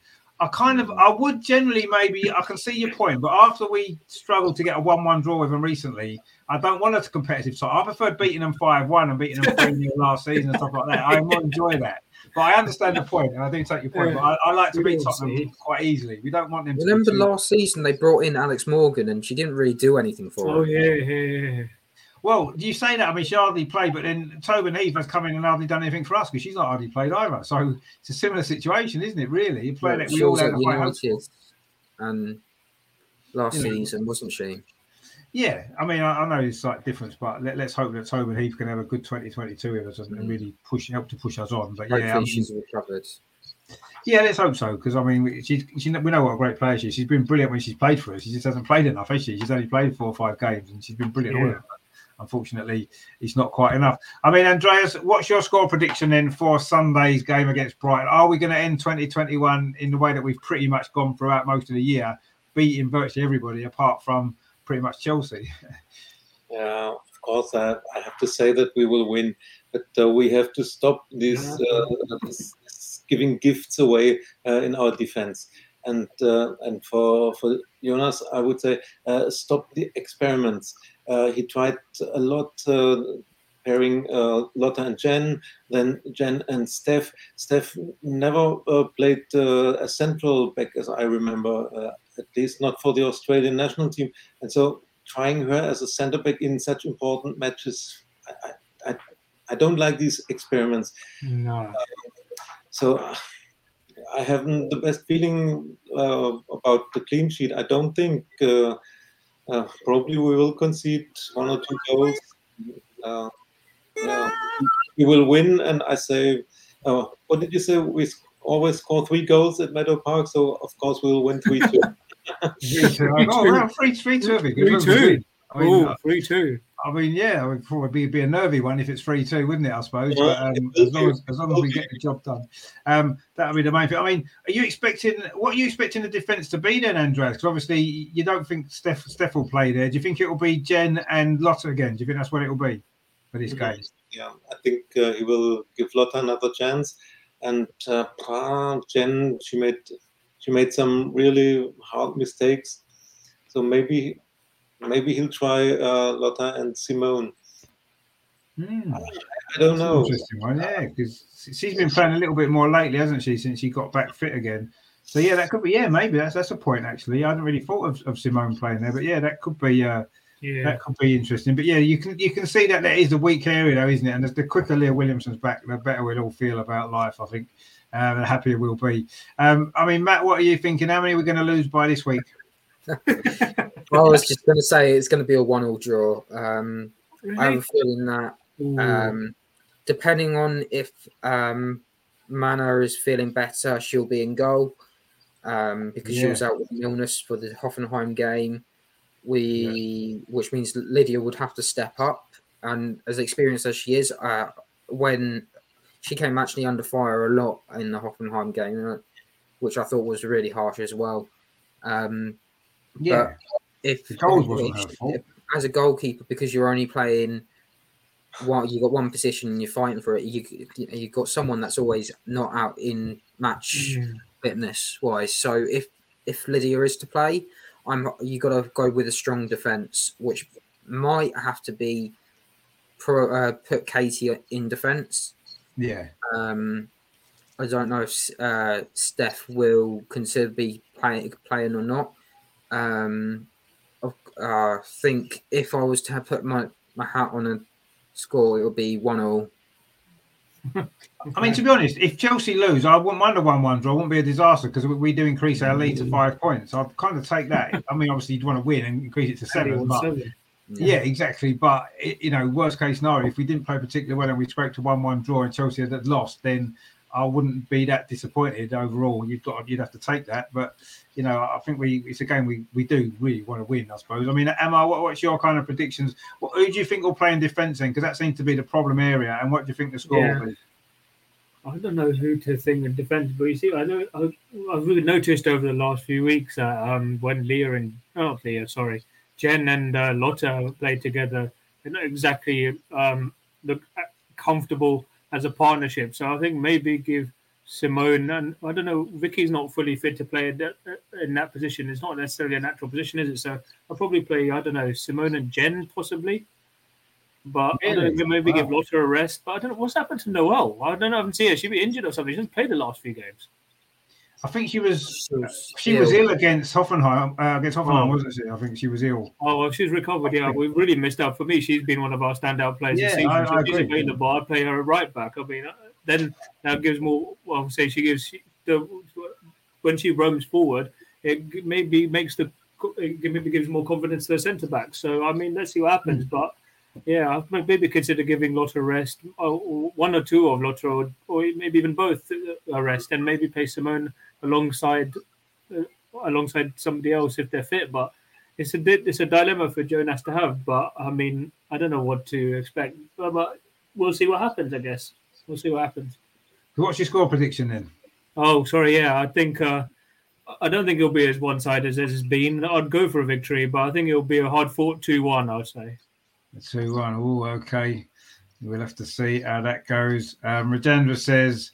I would generally I can see your point, but after we struggled to get a 1-1 draw with them recently, I don't want a competitive side. I preferred beating them 5-1 and beating them 3-0 last season and stuff like that. I more enjoy that. But I understand the point, and I do take your point. But I like to beat Tottenham quite easily. We don't want them to. Remember last season they brought in Alex Morgan, and she didn't really do anything for her. Oh yeah. Well, you say that. I mean, she hardly played, but then Tobin Heath has come in and hardly done anything for us because she's not hardly played either. So it's a similar situation, isn't it? Really, you play that we all had United, and last season, wasn't she? Yeah, I mean, I know it's like difference, but let's hope that Tobin Heath can have a good 2022 with us and really help to push us on. But yeah, she's recovered. Yeah, let's hope so because I mean, we know what a great player she is. She's been brilliant when she's played for us. She just hasn't played enough, has she? She's only played 4 or 5 games, and she's been brilliant all of them. Unfortunately, it's not quite enough. I mean, Andreas, what's your score prediction then for Sunday's game against Brighton? Are we going to end 2021 in the way that we've pretty much gone throughout most of the year, beating virtually everybody apart from pretty much Chelsea? Yeah, of course, I have to say that we will win, but we have to stop this giving gifts away in our defense. And for Jonas, I would say stop the experiments. He tried a lot pairing Lotta and Jen, then Jen and Steph. Steph never played a central back, as I remember, at least not for the Australian national team. And so trying her as a centre back in such important matches, I don't like these experiments. No. So I haven't the best feeling about the clean sheet. I don't think probably we will concede 1 or 2 goals. We will win, and I say, what did you say? We always score 3 goals at Meadow Park, so of course we will win 3-2. 3-2. 3-2. I mean, yeah, it would probably be a nervy one if it's 3-2, wouldn't it? I suppose. Yeah, But as long as we get the job done, that would be the main thing. I mean, what are you expecting the defence to be then, Andreas? Because obviously you don't think Steph will play there. Do you think it will be Jen and Lotta again? Do you think that's what it will be for this game? Yeah, I think he will give Lotta another chance, and Jen, she made some really hard mistakes, so maybe he'll try Lotta and Simone. I don't know. Interesting one, yeah, because she's been playing a little bit more lately, hasn't she, since she got back fit again? So yeah, that could be. Yeah, maybe that's a point actually. I hadn't really thought of Simone playing there, but yeah, that could be. That could be interesting. But yeah, you can see that is a weak area though, isn't it? And as the quicker Leah Williamson's back, the better we'll all feel about life, I think. The happier we'll be. I mean, Matt, what are you thinking? How many are we going to lose by this week? I was just going to say it's going to be a 1-1 draw. I have a feeling that depending on if Mana is feeling better, she'll be in goal because she was out with an illness for the Hoffenheim game. Which means Lydia would have to step up, and as experienced as she is, when she came actually under fire a lot in the Hoffenheim game, which I thought was really harsh as well. But if the goals wasn't her fault. As a goalkeeper, because you're only playing you got one position and you're fighting for it, you've got someone that's always not out in match fitness wise. So if Lydia is to play, you got to go with a strong defence, which might have to be put Katie in defence. Yeah. I don't know if Steph will consider be playing or not. I think if I was to put my hat on a score, it would be 1-1. I mean, to be honest, if Chelsea lose, I wouldn't mind a 1-1 draw. It wouldn't be a disaster because we do increase our lead to 5 points. I'd kind of take that. I mean, obviously, you'd want to win and increase it to 7. But yeah, exactly. But, worst case scenario, if we didn't play particularly well and we scraped a 1-1 draw and Chelsea had lost, then I wouldn't be that disappointed overall. You'd have to take that. But, I think it's a game we do really want to win, I suppose. I mean, Emma, what's your kind of predictions? Who do you think will play in defence then? Because that seems to be the problem area. And what do you think the score will be? I don't know who to think in defence, but you see, I've really noticed over the last few weeks that when Jen and Lotta played together, they're not exactly look comfortable as a partnership. So I think maybe give Simone, and I don't know, Vicky's not fully fit to play in that position. It's not necessarily a natural position, is it? So I'll probably play, Simone and Jen possibly. But really? I don't know, maybe give Lotta a rest. But I don't know what's happened to Noelle. I don't know. I haven't seen her. She'd be injured or something. She hasn't played the last few games. I think she was ill against Hoffenheim. Wasn't she? I think she was ill. Oh, well, she's recovered. Yeah, we really missed out. For me, she's been one of our standout players this season. I she's available. I'd play her right back. I mean, then that gives more. Well, say she gives when she roams forward, it maybe gives more confidence to the centre back. So I mean, let's see what happens. But yeah, I'd maybe consider giving Lotta a rest, or one or two of Lotta, or maybe even both a rest, and maybe play Simone alongside somebody else if they're fit. But it's a dilemma for Jonas to have. But I mean, I don't know what to expect. But we'll see what happens. I guess we'll see what happens. What's your score prediction then? Oh, sorry. Yeah, I think I don't think it'll be as one-sided as it's been. I'd go for a victory, but I think it'll be a hard-fought 2-1. I'd say. 2-1. Oh, okay. We'll have to see how that goes. Rajendra says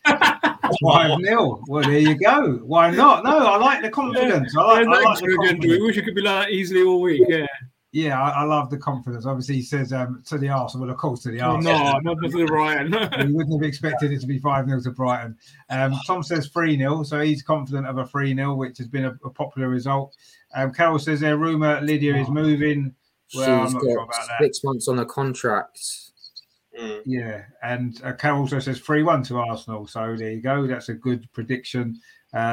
5-0. Well, there you go. Why not? No, I like the confidence. I like the confidence. We wish it could be like that easily all week. Yeah. Yeah, I love the confidence. Obviously, he says to the Arsenal. Well, of course, to the Arsenal. No, not to the Brighton. We wouldn't have expected it to be 5-0 to Brighton. Tom says 3-0, so he's confident of a 3-0, which has been a popular result. Carol says their rumour Lydia is moving. Well, I'm not sure about that. 6 months on a contract. Yeah, and Carol also says 3-1 to Arsenal. So there you go. That's a good prediction.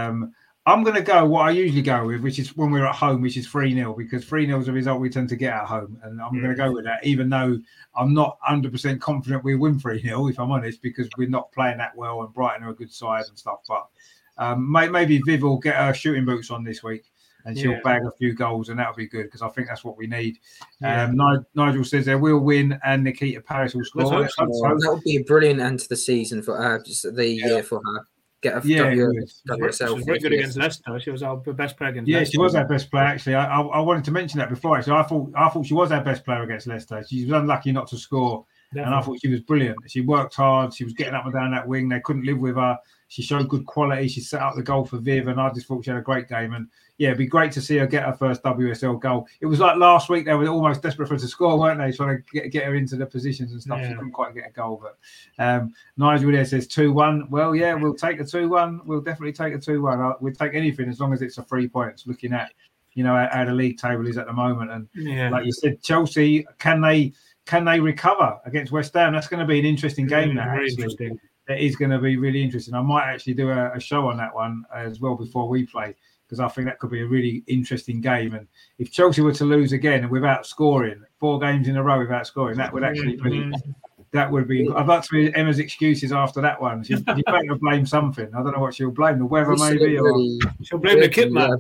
I'm going to go what I usually go with, which is when we're at home, which is 3-0, because 3-0 is a result we tend to get at home. And I'm going to go with that, even though I'm not 100% confident we win 3-0, if I'm honest, because we're not playing that well and Brighton are a good side and stuff. But maybe Viv will get her shooting boots on this week and she'll bag a few goals, and that'll be good because I think that's what we need. Nigel says they will win and Nikita Paris will score. That would be a brilliant end to the season for her, just the year for her. Get a WSL. She was very good against Leicester. She was our best player against Leicester. Yeah, she was our best player, actually. I wanted to mention that before, actually. I thought she was our best player against Leicester. She was unlucky not to score. Definitely. And I thought she was brilliant. She worked hard. She was getting up and down that wing. They couldn't live with her. She showed good quality. She set up the goal for Viv, and I just thought she had a great game. And yeah, it'd be great to see her get her first WSL goal. It was like last week, they were almost desperate for her to score, weren't they? Trying to get her into the positions and stuff. Yeah. She couldn't quite get a goal. But Nigel there says 2-1. Well, yeah, we'll take a 2-1. We'll definitely take a 2-1. We'll take anything as long as it's a 3 points, looking at, how the league table is at the moment. And like you said, Chelsea, can they recover against West Ham? That's going to be an interesting game now, actually. It is going to be really interesting. I might actually do a show on that one as well before we play, because I think that could be a really interesting game. And if Chelsea were to lose again without scoring, 4 games in a row without scoring, that would actually be, that would be, I'd like to hear Emma's excuses after that one. She's better blame something. I don't know what she'll blame, the weather maybe, or she'll blame the kit man.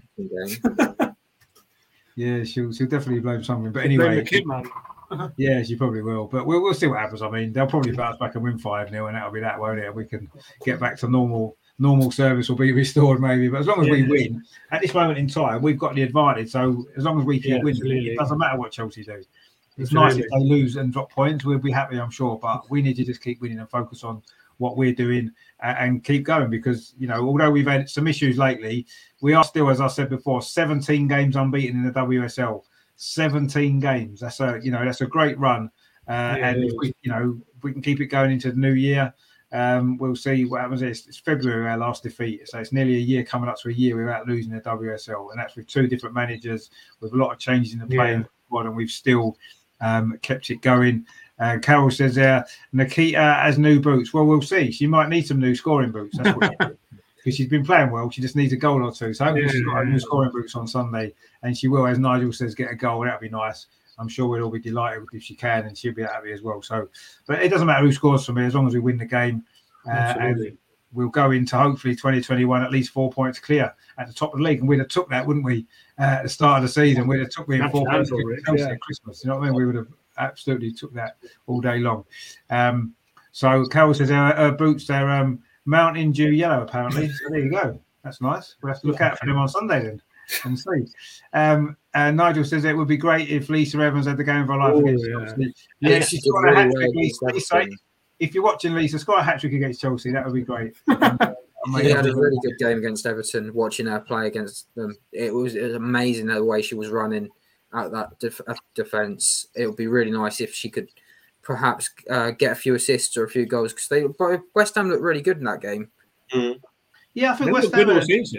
Yeah, she'll definitely blame something. But anyway, blame the kit man. Yeah, she probably will. But we'll see what happens. I mean, they'll probably bounce back and win 5-0, and that'll be that, won't it? We can get back to normal service will be restored maybe. But as long as we win, at this moment in time, we've got the advantage. So as long as we keep winning, it doesn't matter what Chelsea do. It's nice if they lose and drop points. We'll be happy, I'm sure. But we need to just keep winning and focus on what we're doing and keep going, because, although we've had some issues lately, we are still, as I said before, 17 games unbeaten in the WSL. 17 games. That's a great run. And if we can keep it going into the new year, We'll see what happens. It's February, our last defeat, so it's nearly a year coming up to a year without losing the WSL, and that's with 2 different managers, with a lot of changes in the playing squad, and we've still kept it going. Carol says Nikita has new boots. Well, we'll see. She might need some new scoring boots. That's what because she's been playing well. She just needs a goal or two. So hopefully she's got her new scoring boots on Sunday, and she will, as Nigel says, get a goal. That'd be nice. I'm sure we'll all be delighted if she can, and she'll be happy as well. So, but it doesn't matter who scores for me as long as we win the game. And we'll go into hopefully 2021 at least 4 points clear at the top of the league, and we'd have took that, wouldn't we? At the start of the season, we'd have took being 4 points at Christmas. You know what I mean? We would have absolutely took that all day long. So Carol says her boots, they're Mountain Dew yellow apparently. So there you go. That's nice. We'll have to look out for them on Sunday then and see. And Nigel says it would be great if Lisa Evans had the game of her life against Chelsea. Yeah, she's got a hat trick. Lisa, if you're watching, Lisa, score a hat trick against Chelsea. That would be great. She had a really good game against Everton. Watching her play against them, it was amazing the way she was running at that defence. It would be really nice if she could perhaps get a few assists or a few goals, because West Ham looked really good in that game. Yeah, I think West Ham.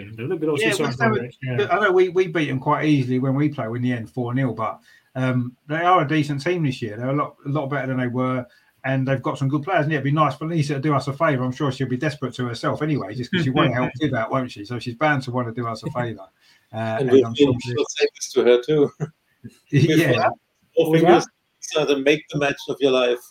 I know we beat them quite easily when we play. In the end, 4-0, but they are a decent team this year. They're a lot better than they were, and they've got some good players. And it'd be nice for Lisa to do us a favour. I'm sure she'll be desperate to herself anyway, just because she wants to help do that, won't she? So she's bound to want to do us a favour. And I'm sure she'll say this to her too. Yeah. So to make the match of your life.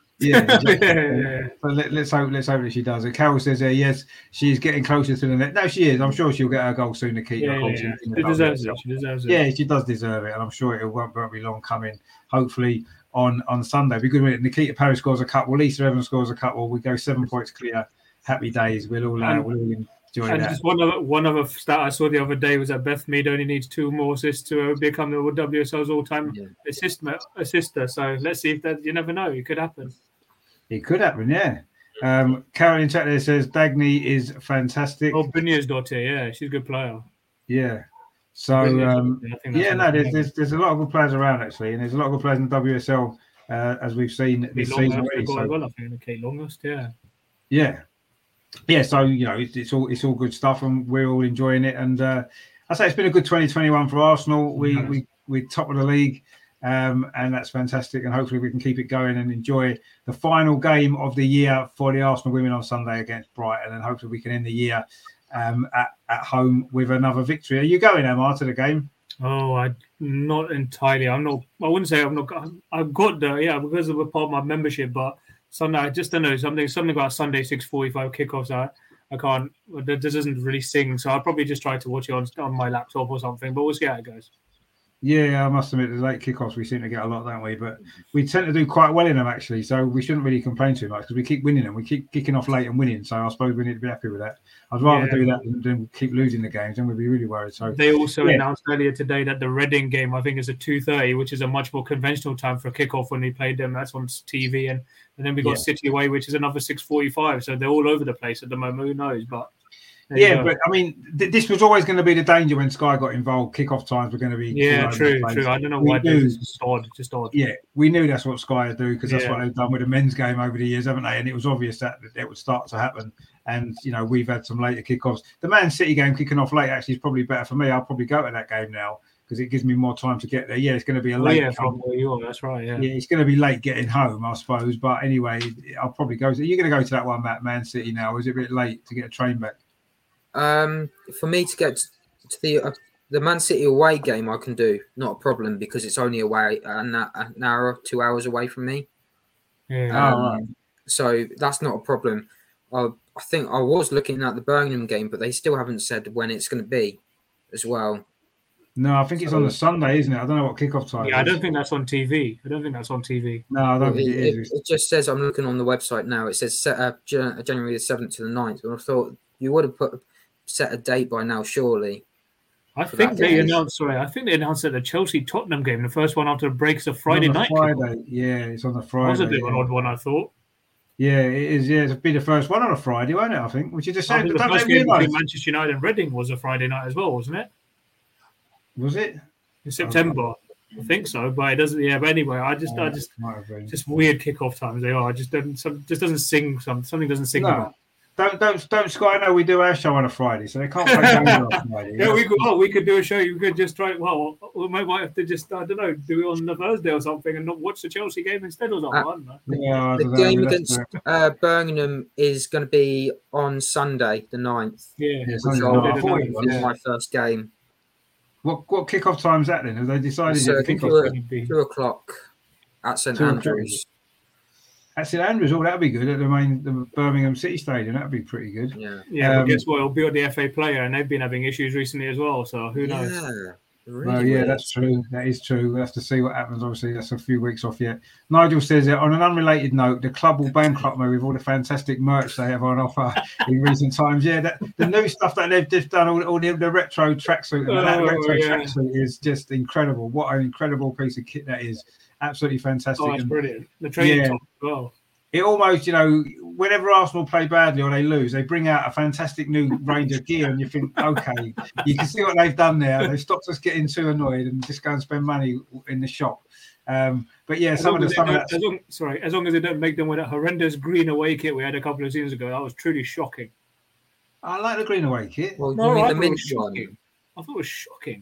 So let's hope that she does it. Carol says yes, she's getting closer to the net. No, she is. I'm sure she'll get her goal soon, Nikita. She deserves it. Yeah, she does deserve it, and I'm sure it won't be long coming. Hopefully on Sunday. It'd be good when Nikita Parry scores a couple, Lisa Evans scores a couple. We go 7 points clear. Happy days. We'll all enjoy that. Just one other stat I saw the other day was that Beth Mead only needs 2 more assists to become the WSL's all-time assister. So let's see if that. You never know. It could happen. It could happen, yeah. Carol in chat there says Dagny is fantastic. Oh, Bunya's daughter, yeah, she's a good player. Yeah. So there's a lot of good players around actually, and there's a lot of good players in the WSL as we've seen this season already. I think Kate Longhurst, yeah. So it's all good stuff, and we're all enjoying it. And I say it's been a good 2021 for Arsenal. We're top of the league. And that's fantastic, and hopefully we can keep it going and enjoy the final game of the year for the Arsenal women on Sunday against Brighton, and hopefully we can end the year at home with another victory. Are you going, Emma, to the game? Oh, not entirely. I'm not. I wouldn't say I'm not. I've got because of a part of my membership, but Sunday I just don't know something about Sunday 6:45 kickoffs. I can't. That doesn't really sing, so I'll probably just try to watch it on my laptop or something. But we'll see how it goes. Yeah, I must admit, the late kickoffs we seem to get a lot, don't we? But we tend to do quite well in them, actually. So we shouldn't really complain too much because we keep winning them. We keep kicking off late and winning. So I suppose we need to be happy with that. I'd rather do that than keep losing the games, and we'd be really worried. So they also announced earlier today that the Reading game, I think, is at 2:30, which is a much more conventional time for a kickoff when we played them. That's on TV, and then we got City away, which is another 6:45. So they're all over the place at the moment. Who knows? But but I mean, this was always going to be the danger when Sky got involved. Kickoff times were going to be true. I don't know why they just odd. Yeah, we knew that's what Sky would do because that's what they've done with the men's game over the years, haven't they? And it was obvious that it would start to happen. And we've had some later kickoffs. The Man City game kicking off late actually is probably better for me. I'll probably go to that game now because it gives me more time to get there. Yeah, it's going to be a late. From where you are, that's right. Yeah, it's going to be late getting home, I suppose. But anyway, I'll probably go. You're going to go to that one, Man City now? Or is it a bit late to get a train back? For me to get to the Man City away game, I can do, not a problem because it's only away an hour, 2 hours away from me. So that's not a problem. I think I was looking at the Birmingham game, but they still haven't said when it's going to be as well. No, I think it's on the Sunday, isn't it? I don't know what kickoff time. Yeah, I don't think that's on TV. No, I don't think it is. It just says, I'm looking on the website now. It says January the 7th to the 9th, and I thought you would have set a date by now, surely. I think they announced that the Chelsea-Tottenham game, the first one after the break, is a Friday night. Yeah, it's on the Friday. That was a bit of an odd one, I thought. Yeah, it is. Yeah, it'll be the first one on a Friday, won't it? I think. Which is just saying. The first game between Manchester United and Reading was a Friday night as well, wasn't it? Was it? In September. I think so, but it doesn't. Yeah, but anyway, I just Might have been. just weird kickoff times they are. Just doesn't sing. Something doesn't sing. No. Don't Sky know we do our show on a Friday, so they can't play games on Friday. Yeah, we could do a show. You could just try. Well, we might have to just I don't know, do it on the Thursday or something, and not watch the Chelsea game instead or something. I don't know. Yeah, The game against Birmingham is going to be on Sunday, the 9th. Yeah, It's my first game. What kickoff time is that then? Have they decided So that the I think kickoff 2 o'clock at St 2 o'clock. Andrews. at St Andrews? Oh, that'd be good at the Birmingham City Stadium. That'd be pretty good. Yeah. But guess what? It'll be on the FA player, and they've been having issues recently as well. So who knows? Really weird. That's true. That is true. We'll have to see what happens. Obviously, that's a few weeks off yet. Nigel says that on an unrelated note, the club will bankrupt me with all the fantastic merch they have on offer in recent times. Yeah, the new stuff that they've just done, all the retro tracksuit, tracksuit is just incredible. What an incredible piece of kit that is. Absolutely fantastic. Oh, it's brilliant. The training top as well. It almost, whenever Arsenal play badly or they lose, they bring out a fantastic new range of gear, and you think, okay, you can see what they've done there. They've stopped us getting too annoyed and just go and spend money in the shop. But yeah, as long as they don't make them with that horrendous green away kit we had a couple of seasons ago, that was truly shocking. I like the green away kit. Well, no, you I mean the mint one? I thought it was shocking.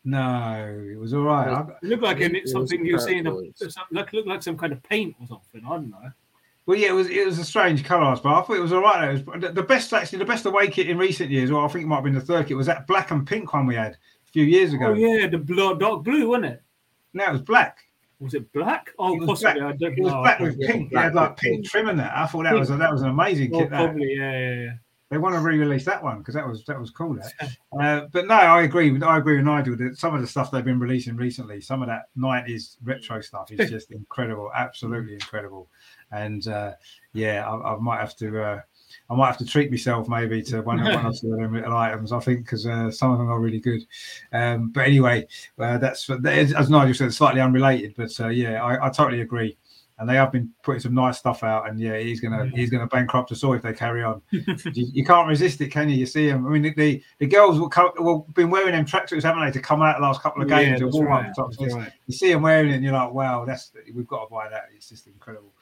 No, it was all right. It looked like something you see looked like some kind of paint or something. I don't know. Well, yeah, it was a strange colour, but I thought it was all right. It was the best away kit in recent years. Well, I think it might have been the third kit. Was that black and pink one we had a few years ago? Oh yeah, the dark blue, wasn't it? No, it was black. Was it black? Oh, it was possibly. Black. It was black with pink. It had like pink trim in that. I thought that was an amazing kit. Probably, yeah. They want to re-release that one because that was cool. But no, I agree with Nigel that some of the stuff they've been releasing recently, some of that 90s retro stuff is just incredible, absolutely incredible. And I might have to treat myself maybe to one or two of them little items. I think because some of them are really good. But anyway, that's as Nigel said, slightly unrelated. But I totally agree. And they have been putting some nice stuff out, and he's gonna bankrupt us all if they carry on. you can't resist it, can you? You see them. I mean, the girls been wearing them tracksuits, haven't they, to come out the last couple of games to warm up. You see them wearing it, and you're like, wow, we've got to buy that. It's just incredible.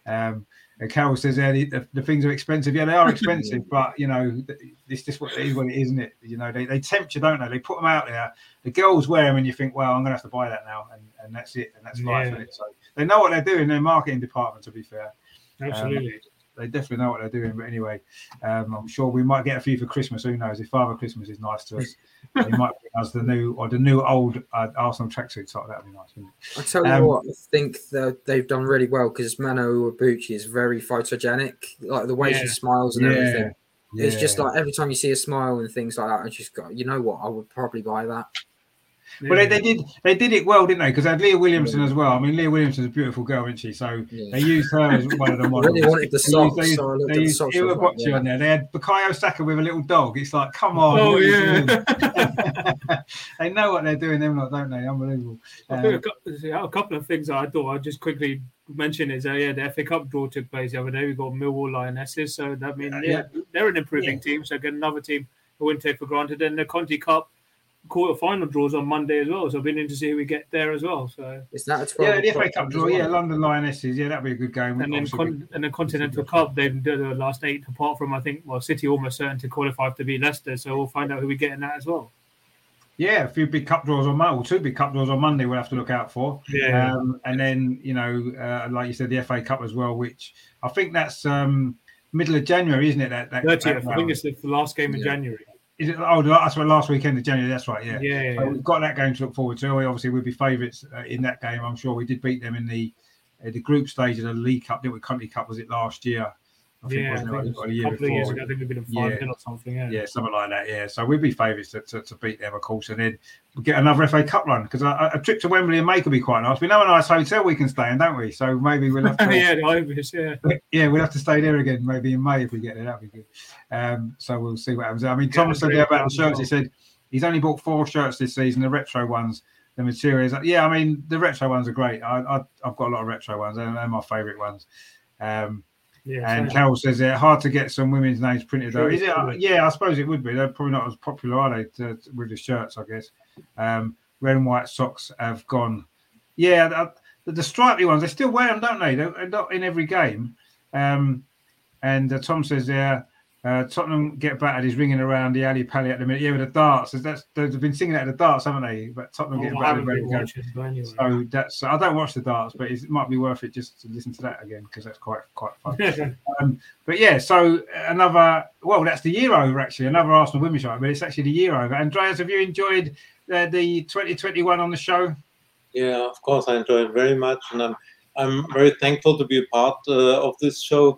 Carol says, the things are expensive. Yeah, they are expensive, but it's just what it is, isn't it? They tempt you, don't they? They put them out there. The girls wear them, and you think, well, I'm going to have to buy that now, and that's it, and that's life. Isn't it? So they know what they're doing. Their marketing department, to be fair, absolutely, they definitely know what they're doing. But anyway, I'm sure we might get a few for Christmas. Who knows? If Father Christmas is nice to us, he might bring us the new old Arsenal tracksuit top. That'd be nice. Wouldn't it? I tell you what, I think that they've done really well because Mano Iwabuchi is very photogenic, like the way she smiles and everything. Yeah. It's just like every time you see a smile and things like that, I just go, you know what? I would probably buy that. Well, they did it well, didn't they? Because they had Leah Williamson as well. I mean, Leah Williamson's a beautiful girl, isn't she? So they used her as one of the models. I really wanted the socks. They used Iwabuchi on there. They had Bukayo Saka with a little dog. It's like, come on. Oh, yeah. They know what they're doing, them lot, don't they? Unbelievable. I think a couple of things I thought I'd just quickly mention is the FA Cup draw took place the other day. We got Millwall Lionesses. So, I mean, they're an improving team. So, get another team who wouldn't take for granted. And the Conti Cup quarter-final draws on Monday as well, so I've been in to see who we get there as well. So is that a 12? The FA Cup draw, London Lionesses, that'd be a good game. And then the Continental Cup, they've done the last 8, apart from City almost certain to qualify to beat Leicester, so we'll find out who we get in that as well. Yeah, a few big cup draws on Monday, 2 big cup draws on Monday we'll have to look out for. Yeah. And then like you said, the FA Cup as well, which I think that's middle of January, isn't it? That 30th. I think it's the last game in January. Is it? Oh, that's what last weekend of January. That's right. Yeah. So we've got that game to look forward to. Obviously, we'd be favourites in that game. I'm sure we did beat them in the group stage of the League Cup. Didn't we? Country Cup, was it last year? I think a year before. Years ago, I think we've been in 5-0 or something. Yeah, something like that. Yeah, so we'd be favourites to beat them, of course, and then we'll get another FA Cup run because a trip to Wembley and May could be quite nice. We know a nice hotel we can stay in, don't we? So maybe we'll have to. We'll have to stay there again, maybe in May if we get there. That'd be good. So we'll see what happens. I mean, Thomas said there about the shirts. He said he's only bought 4 shirts this season, the retro ones. The materials, I mean, the retro ones are great. I've got a lot of retro ones, and they're my favourite ones. And Carol says they're hard to get some women's names printed though. Is it? I suppose it would be. They're probably not as popular, are they, with the shirts? I guess. Red and white socks have gone. Yeah, the stripy ones, they still wear them, don't they? They're not in every game. And Tom says there, Tottenham get battered. He's ringing around the alley pally at the minute. Yeah, with the darts. They've been singing at the darts, haven't they? But Tottenham getting battered. Anyway. So that's. I don't watch the darts, but it might be worth it just to listen to that again because that's quite fun. But yeah, so another. Well, that's the year over actually. Another Arsenal women's show, but it's actually the year over. Andreas, have you enjoyed the 2021 on the show? Yeah, of course, I enjoyed it very much, and I'm very thankful to be a part of this show.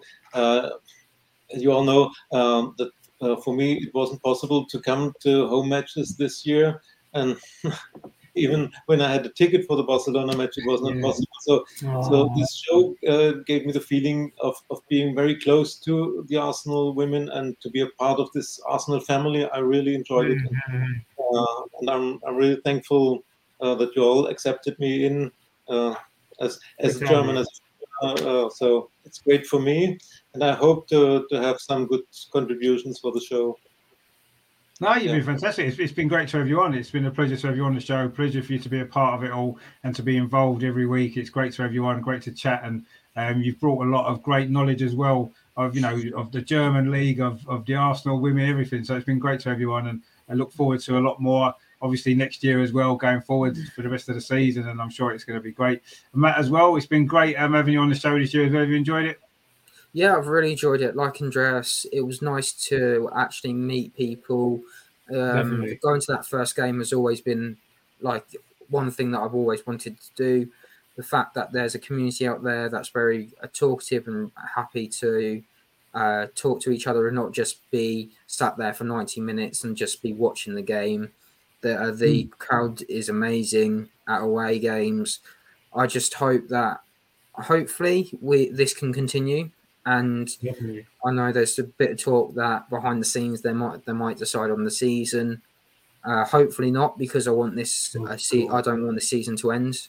As you all know, that for me it wasn't possible to come to home matches this year, and even when I had a ticket for the Barcelona match, it was not possible. So this show gave me the feeling of being very close to the Arsenal women and to be a part of this Arsenal family. I really enjoyed it, and I'm really thankful that you all accepted me in as a German. So it's great for me, and I hope to have some good contributions for the show. No, you've been fantastic. It's been great to have you on. It's been a pleasure to have you on the show. Pleasure for you to be a part of it all and to be involved every week. It's great to have you on. Great to chat, and you've brought a lot of great knowledge as well of of the German league, of the Arsenal women, everything. So it's been great to have you on, and I look forward to a lot more. Obviously next year as well, going forward for the rest of the season, and I'm sure it's going to be great. And Matt as well, it's been great having you on the show this year as well. Have you enjoyed it? Yeah, I've really enjoyed it. Like Andreas, it was nice to actually meet people. Going to that first game has always been like one thing that I've always wanted to do. The fact that there's a community out there that's very talkative and happy to talk to each other and not just be sat there for 90 minutes and just be watching the game. The crowd is amazing at away games. I just hope that hopefully this can continue. And I know there's a bit of talk that behind the scenes they might decide on the season. Hopefully not, because I want this. I don't want the season to end.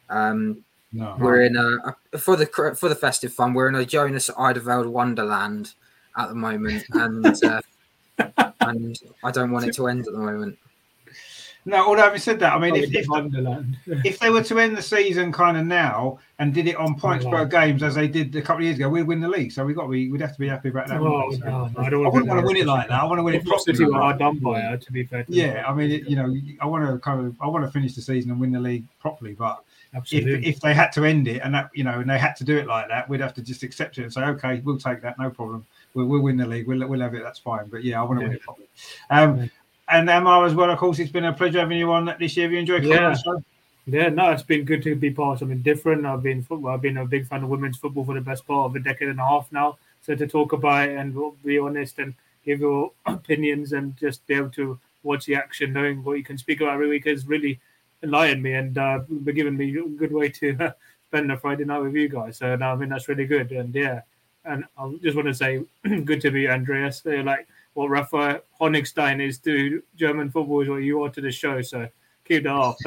We're in for the festive fun. We're in a Jonas Eideveld wonderland at the moment, and and I don't want it to end at the moment. No, although having said that, I mean, if they were to end the season kind of now and did it on points per games as they did a couple of years ago, we'd win the league. So we'd have to be happy about that. I wouldn't want to win it like that. I want to win it properly. Are done by her, to be fair. I mean, I want to finish the season and win the league properly. But if they had to end it and that, and they had to do it like that, we'd have to just accept it and say, okay, we'll take that, no problem. We'll win the league. We'll have it. That's fine. But I want to win it properly. And Amar as well, of course, it's been a pleasure having you on this year. Have you enjoyed the show? Yeah, no, it's been good to be part of something different. I've been a big fan of women's football for the best part of a decade and a half now. So to talk about it and be honest and give your opinions and just be able to watch the action, knowing what you can speak about every week has really enlightened me and been giving me a good way to spend a Friday night with you guys. So no, I mean, that's really good. And and I just want to say good to meet Andreas. What Rafa Honigstein is to German football is what you are to the show. So keep that up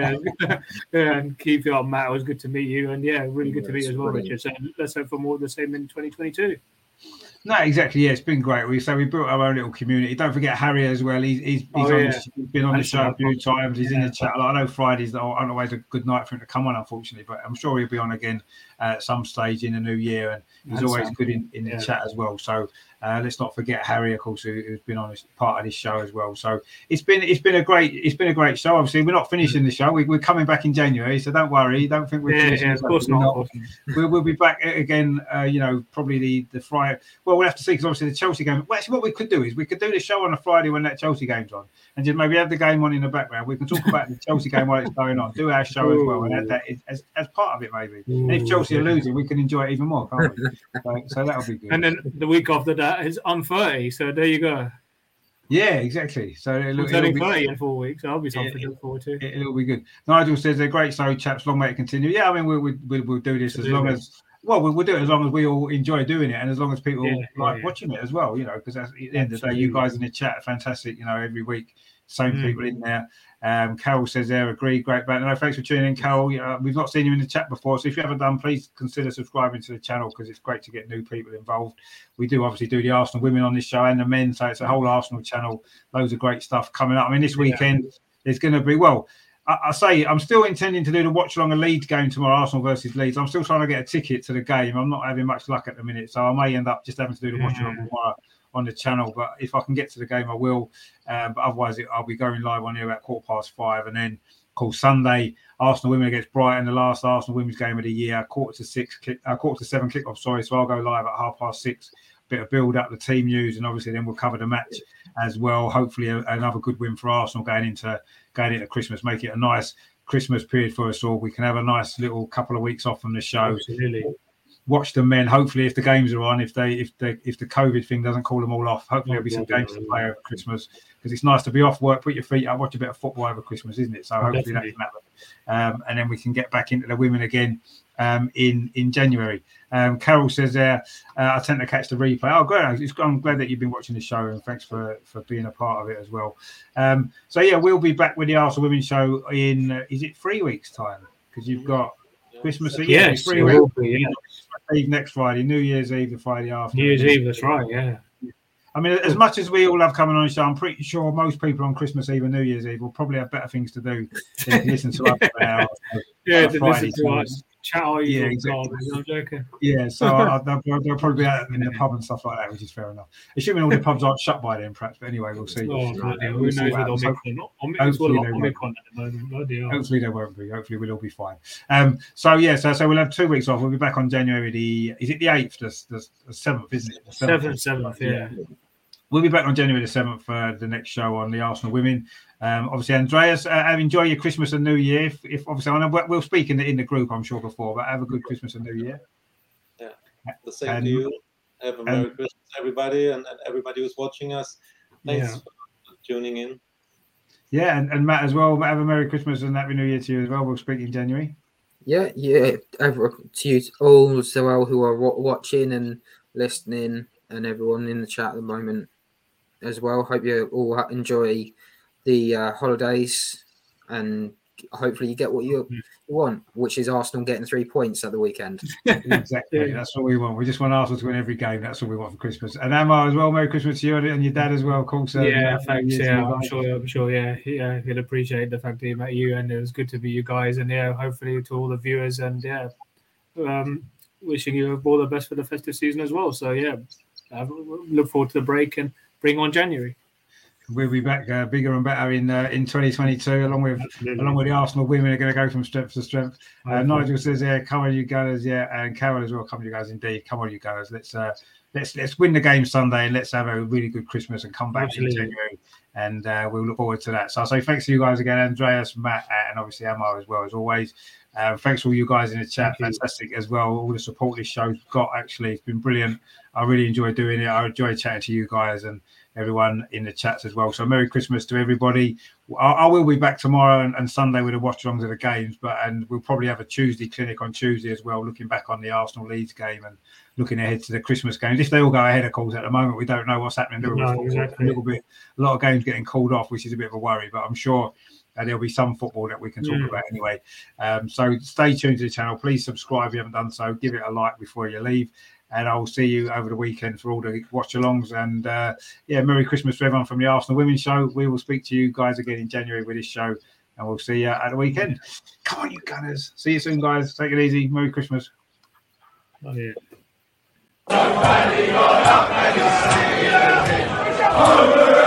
and keep it up, Matt. It was good to meet you. And really good to meet you as well, Richard. So let's hope for more of the same in 2022. No, exactly. Yeah, it's been great. We built our own little community. Don't forget Harry as well. He's been on the show a few times. He's in the chat. I know Fridays aren't always a good night for him to come on, unfortunately, but I'm sure he'll be on again at some stage in the new year. And he's always good in the chat as well. So let's not forget Harry, of course, who's been on part of this show as well. So it's been a great show. Obviously, we're not finishing the show. We're coming back in January, so don't worry. Don't think we're finishing. Of course not. We'll be back again. Probably the Friday. Well, we'll have to see because obviously the Chelsea game. Well, actually, what we could do is we could do the show on a Friday when that Chelsea game's on, and just maybe have the game on in the background. We can talk about the Chelsea game while it's going on. Do our show as well, and add that as part of it maybe. And if Chelsea are losing, we can enjoy it even more, can't we? So that'll be good. And then the week after that is I'm 30, so there you go. Yeah, exactly. So I'm turning 30 in 4 weeks. So I'll be something to look forward to. It'll be good. Nigel says they're great show, chaps. Long way to continue. Yeah, I mean we'll do this as long as. Well, we'll do it as long as we all enjoy doing it, and as long as people like watching it as well. Because at the end of the day, you guys in the chat are fantastic. Every week, same people in there. Carol says there, agree, great band. No, thanks for tuning in, Carol. We've not seen you in the chat before, so if you haven't done, please consider subscribing to the channel because it's great to get new people involved. We do obviously do the Arsenal women on this show and the men, so it's a whole Arsenal channel. Loads of great stuff coming up. I mean, this weekend there's going to be I say I'm still intending to do the watch along a Leeds game tomorrow, Arsenal versus Leeds. I'm still trying to get a ticket to the game. I'm not having much luck at the minute, so I may end up just having to do the watch along tomorrow on the channel. But if I can get to the game, I will. But otherwise, I'll be going live on here at 5:15, and then of course Sunday, Arsenal women against Brighton, the last Arsenal women's game of the year, 7 kickoff. Sorry, so I'll go live at 6:30. Bit of build up, the team news, and obviously then we'll cover the match as well. Hopefully another good win for Arsenal going into Christmas, make it a nice Christmas period for us all. We can have a nice little couple of weeks off from the show. Absolutely. Watch the men. Hopefully, if the games are on, if the COVID thing doesn't call them all off, hopefully there'll be some games to play over Christmas, because it's nice to be off work, put your feet up, watch a bit of football over Christmas, isn't it? So hopefully that can happen, and then we can get back into the women again in January. Carol says there, I tend to catch the replay. Oh, great. I'm glad that you've been watching the show, and thanks for being a part of it as well. So yeah, we'll be back with the Arsenal Women's Show in is it 3 weeks time? Because you've got Christmas Eve. Yes, 3 weeks. yeah. Eve next Friday, New Year's Eve the Friday after. New Year's Eve, that's right, yeah. I mean, as much as we all have coming on the show, I'm pretty sure most people on Christmas Eve and New Year's Eve will probably have better things to do than to listen to us for an hour. Yeah, to listen to us chat. Yeah, exactly. I'm joking. Yeah, so they'll probably be out in the pub and stuff like that, which is fair enough. Assuming all the pubs aren't shut by then, perhaps. But anyway, we'll see. Oh, who knows with Omicron? Omicron at the moment. Hopefully they won't be. Hopefully we'll all be fine. So we'll have 2 weeks off. We'll be back on January is it the 8th, the 7th, isn't it? 7th, yeah. We'll be back on January the 7th for the next show on the Arsenal women. Obviously, Andreas, enjoy your Christmas and New Year. If obviously, I know we'll speak in the group, I'm sure, before, but have a good Christmas and New Year. Yeah, the same to you. Have a Merry Christmas, everybody, and everybody who's watching us. Thanks for tuning in. Yeah, and Matt as well. Matt, have a Merry Christmas and Happy New Year to you as well. We'll speak in January. Yeah. To you all as well who are watching and listening, and everyone in the chat at the moment as well. Hope you all enjoy the holidays, and hopefully you get what you want, which is Arsenal getting 3 points at the weekend. Exactly, that's what we want. We just want Arsenal to win every game. That's what we want for Christmas. And Amar as well, Merry Christmas to you and your dad as well. Cool, sir. Yeah, thanks. Yeah, I'm sure. Yeah, he'll appreciate the fact that he met you, and it was good to be you guys. And yeah, hopefully to all the viewers, and wishing you all the best for the festive season as well. So yeah, look forward to the break and bring on January. We'll be back bigger and better in 2022, along with the Arsenal women are going to go from strength to strength. Nigel says, "Yeah, come on, you Gunners!" Yeah, and Carol as well. Come on, you guys! Indeed, come on, you Gunners! Let's win the game Sunday, and let's have a really good Christmas and come back in January. And we'll look forward to that. So I'll say thanks to you guys again, Andreas, Matt, and obviously Amar as well as always. Thanks to all you guys in the chat. Fantastic as well. All the support this show's got, actually, it's been brilliant. I really enjoy doing it. I enjoy chatting to you guys and everyone in the chats as well. So Merry Christmas to everybody. I will be back tomorrow and Sunday with the watch-alongs of the games, and we'll probably have a Tuesday clinic on Tuesday as well, looking back on the Arsenal Leeds game and looking ahead to the Christmas games. If they all go ahead, of course, at the moment, we don't know what's happening. Exactly. A lot of games getting called off, which is a bit of a worry, but I'm sure there'll be some football that we can talk about anyway. So stay tuned to the channel. Please subscribe if you haven't done so. Give it a like before you leave. And I'll see you over the weekend for all the watch-alongs. And, Merry Christmas to everyone from the Arsenal Women's Show. We will speak to you guys again in January with this show. And we'll see you at the weekend. Come on, you Gunners. See you soon, guys. Take it easy. Merry Christmas. Oh, yeah. Somebody got up and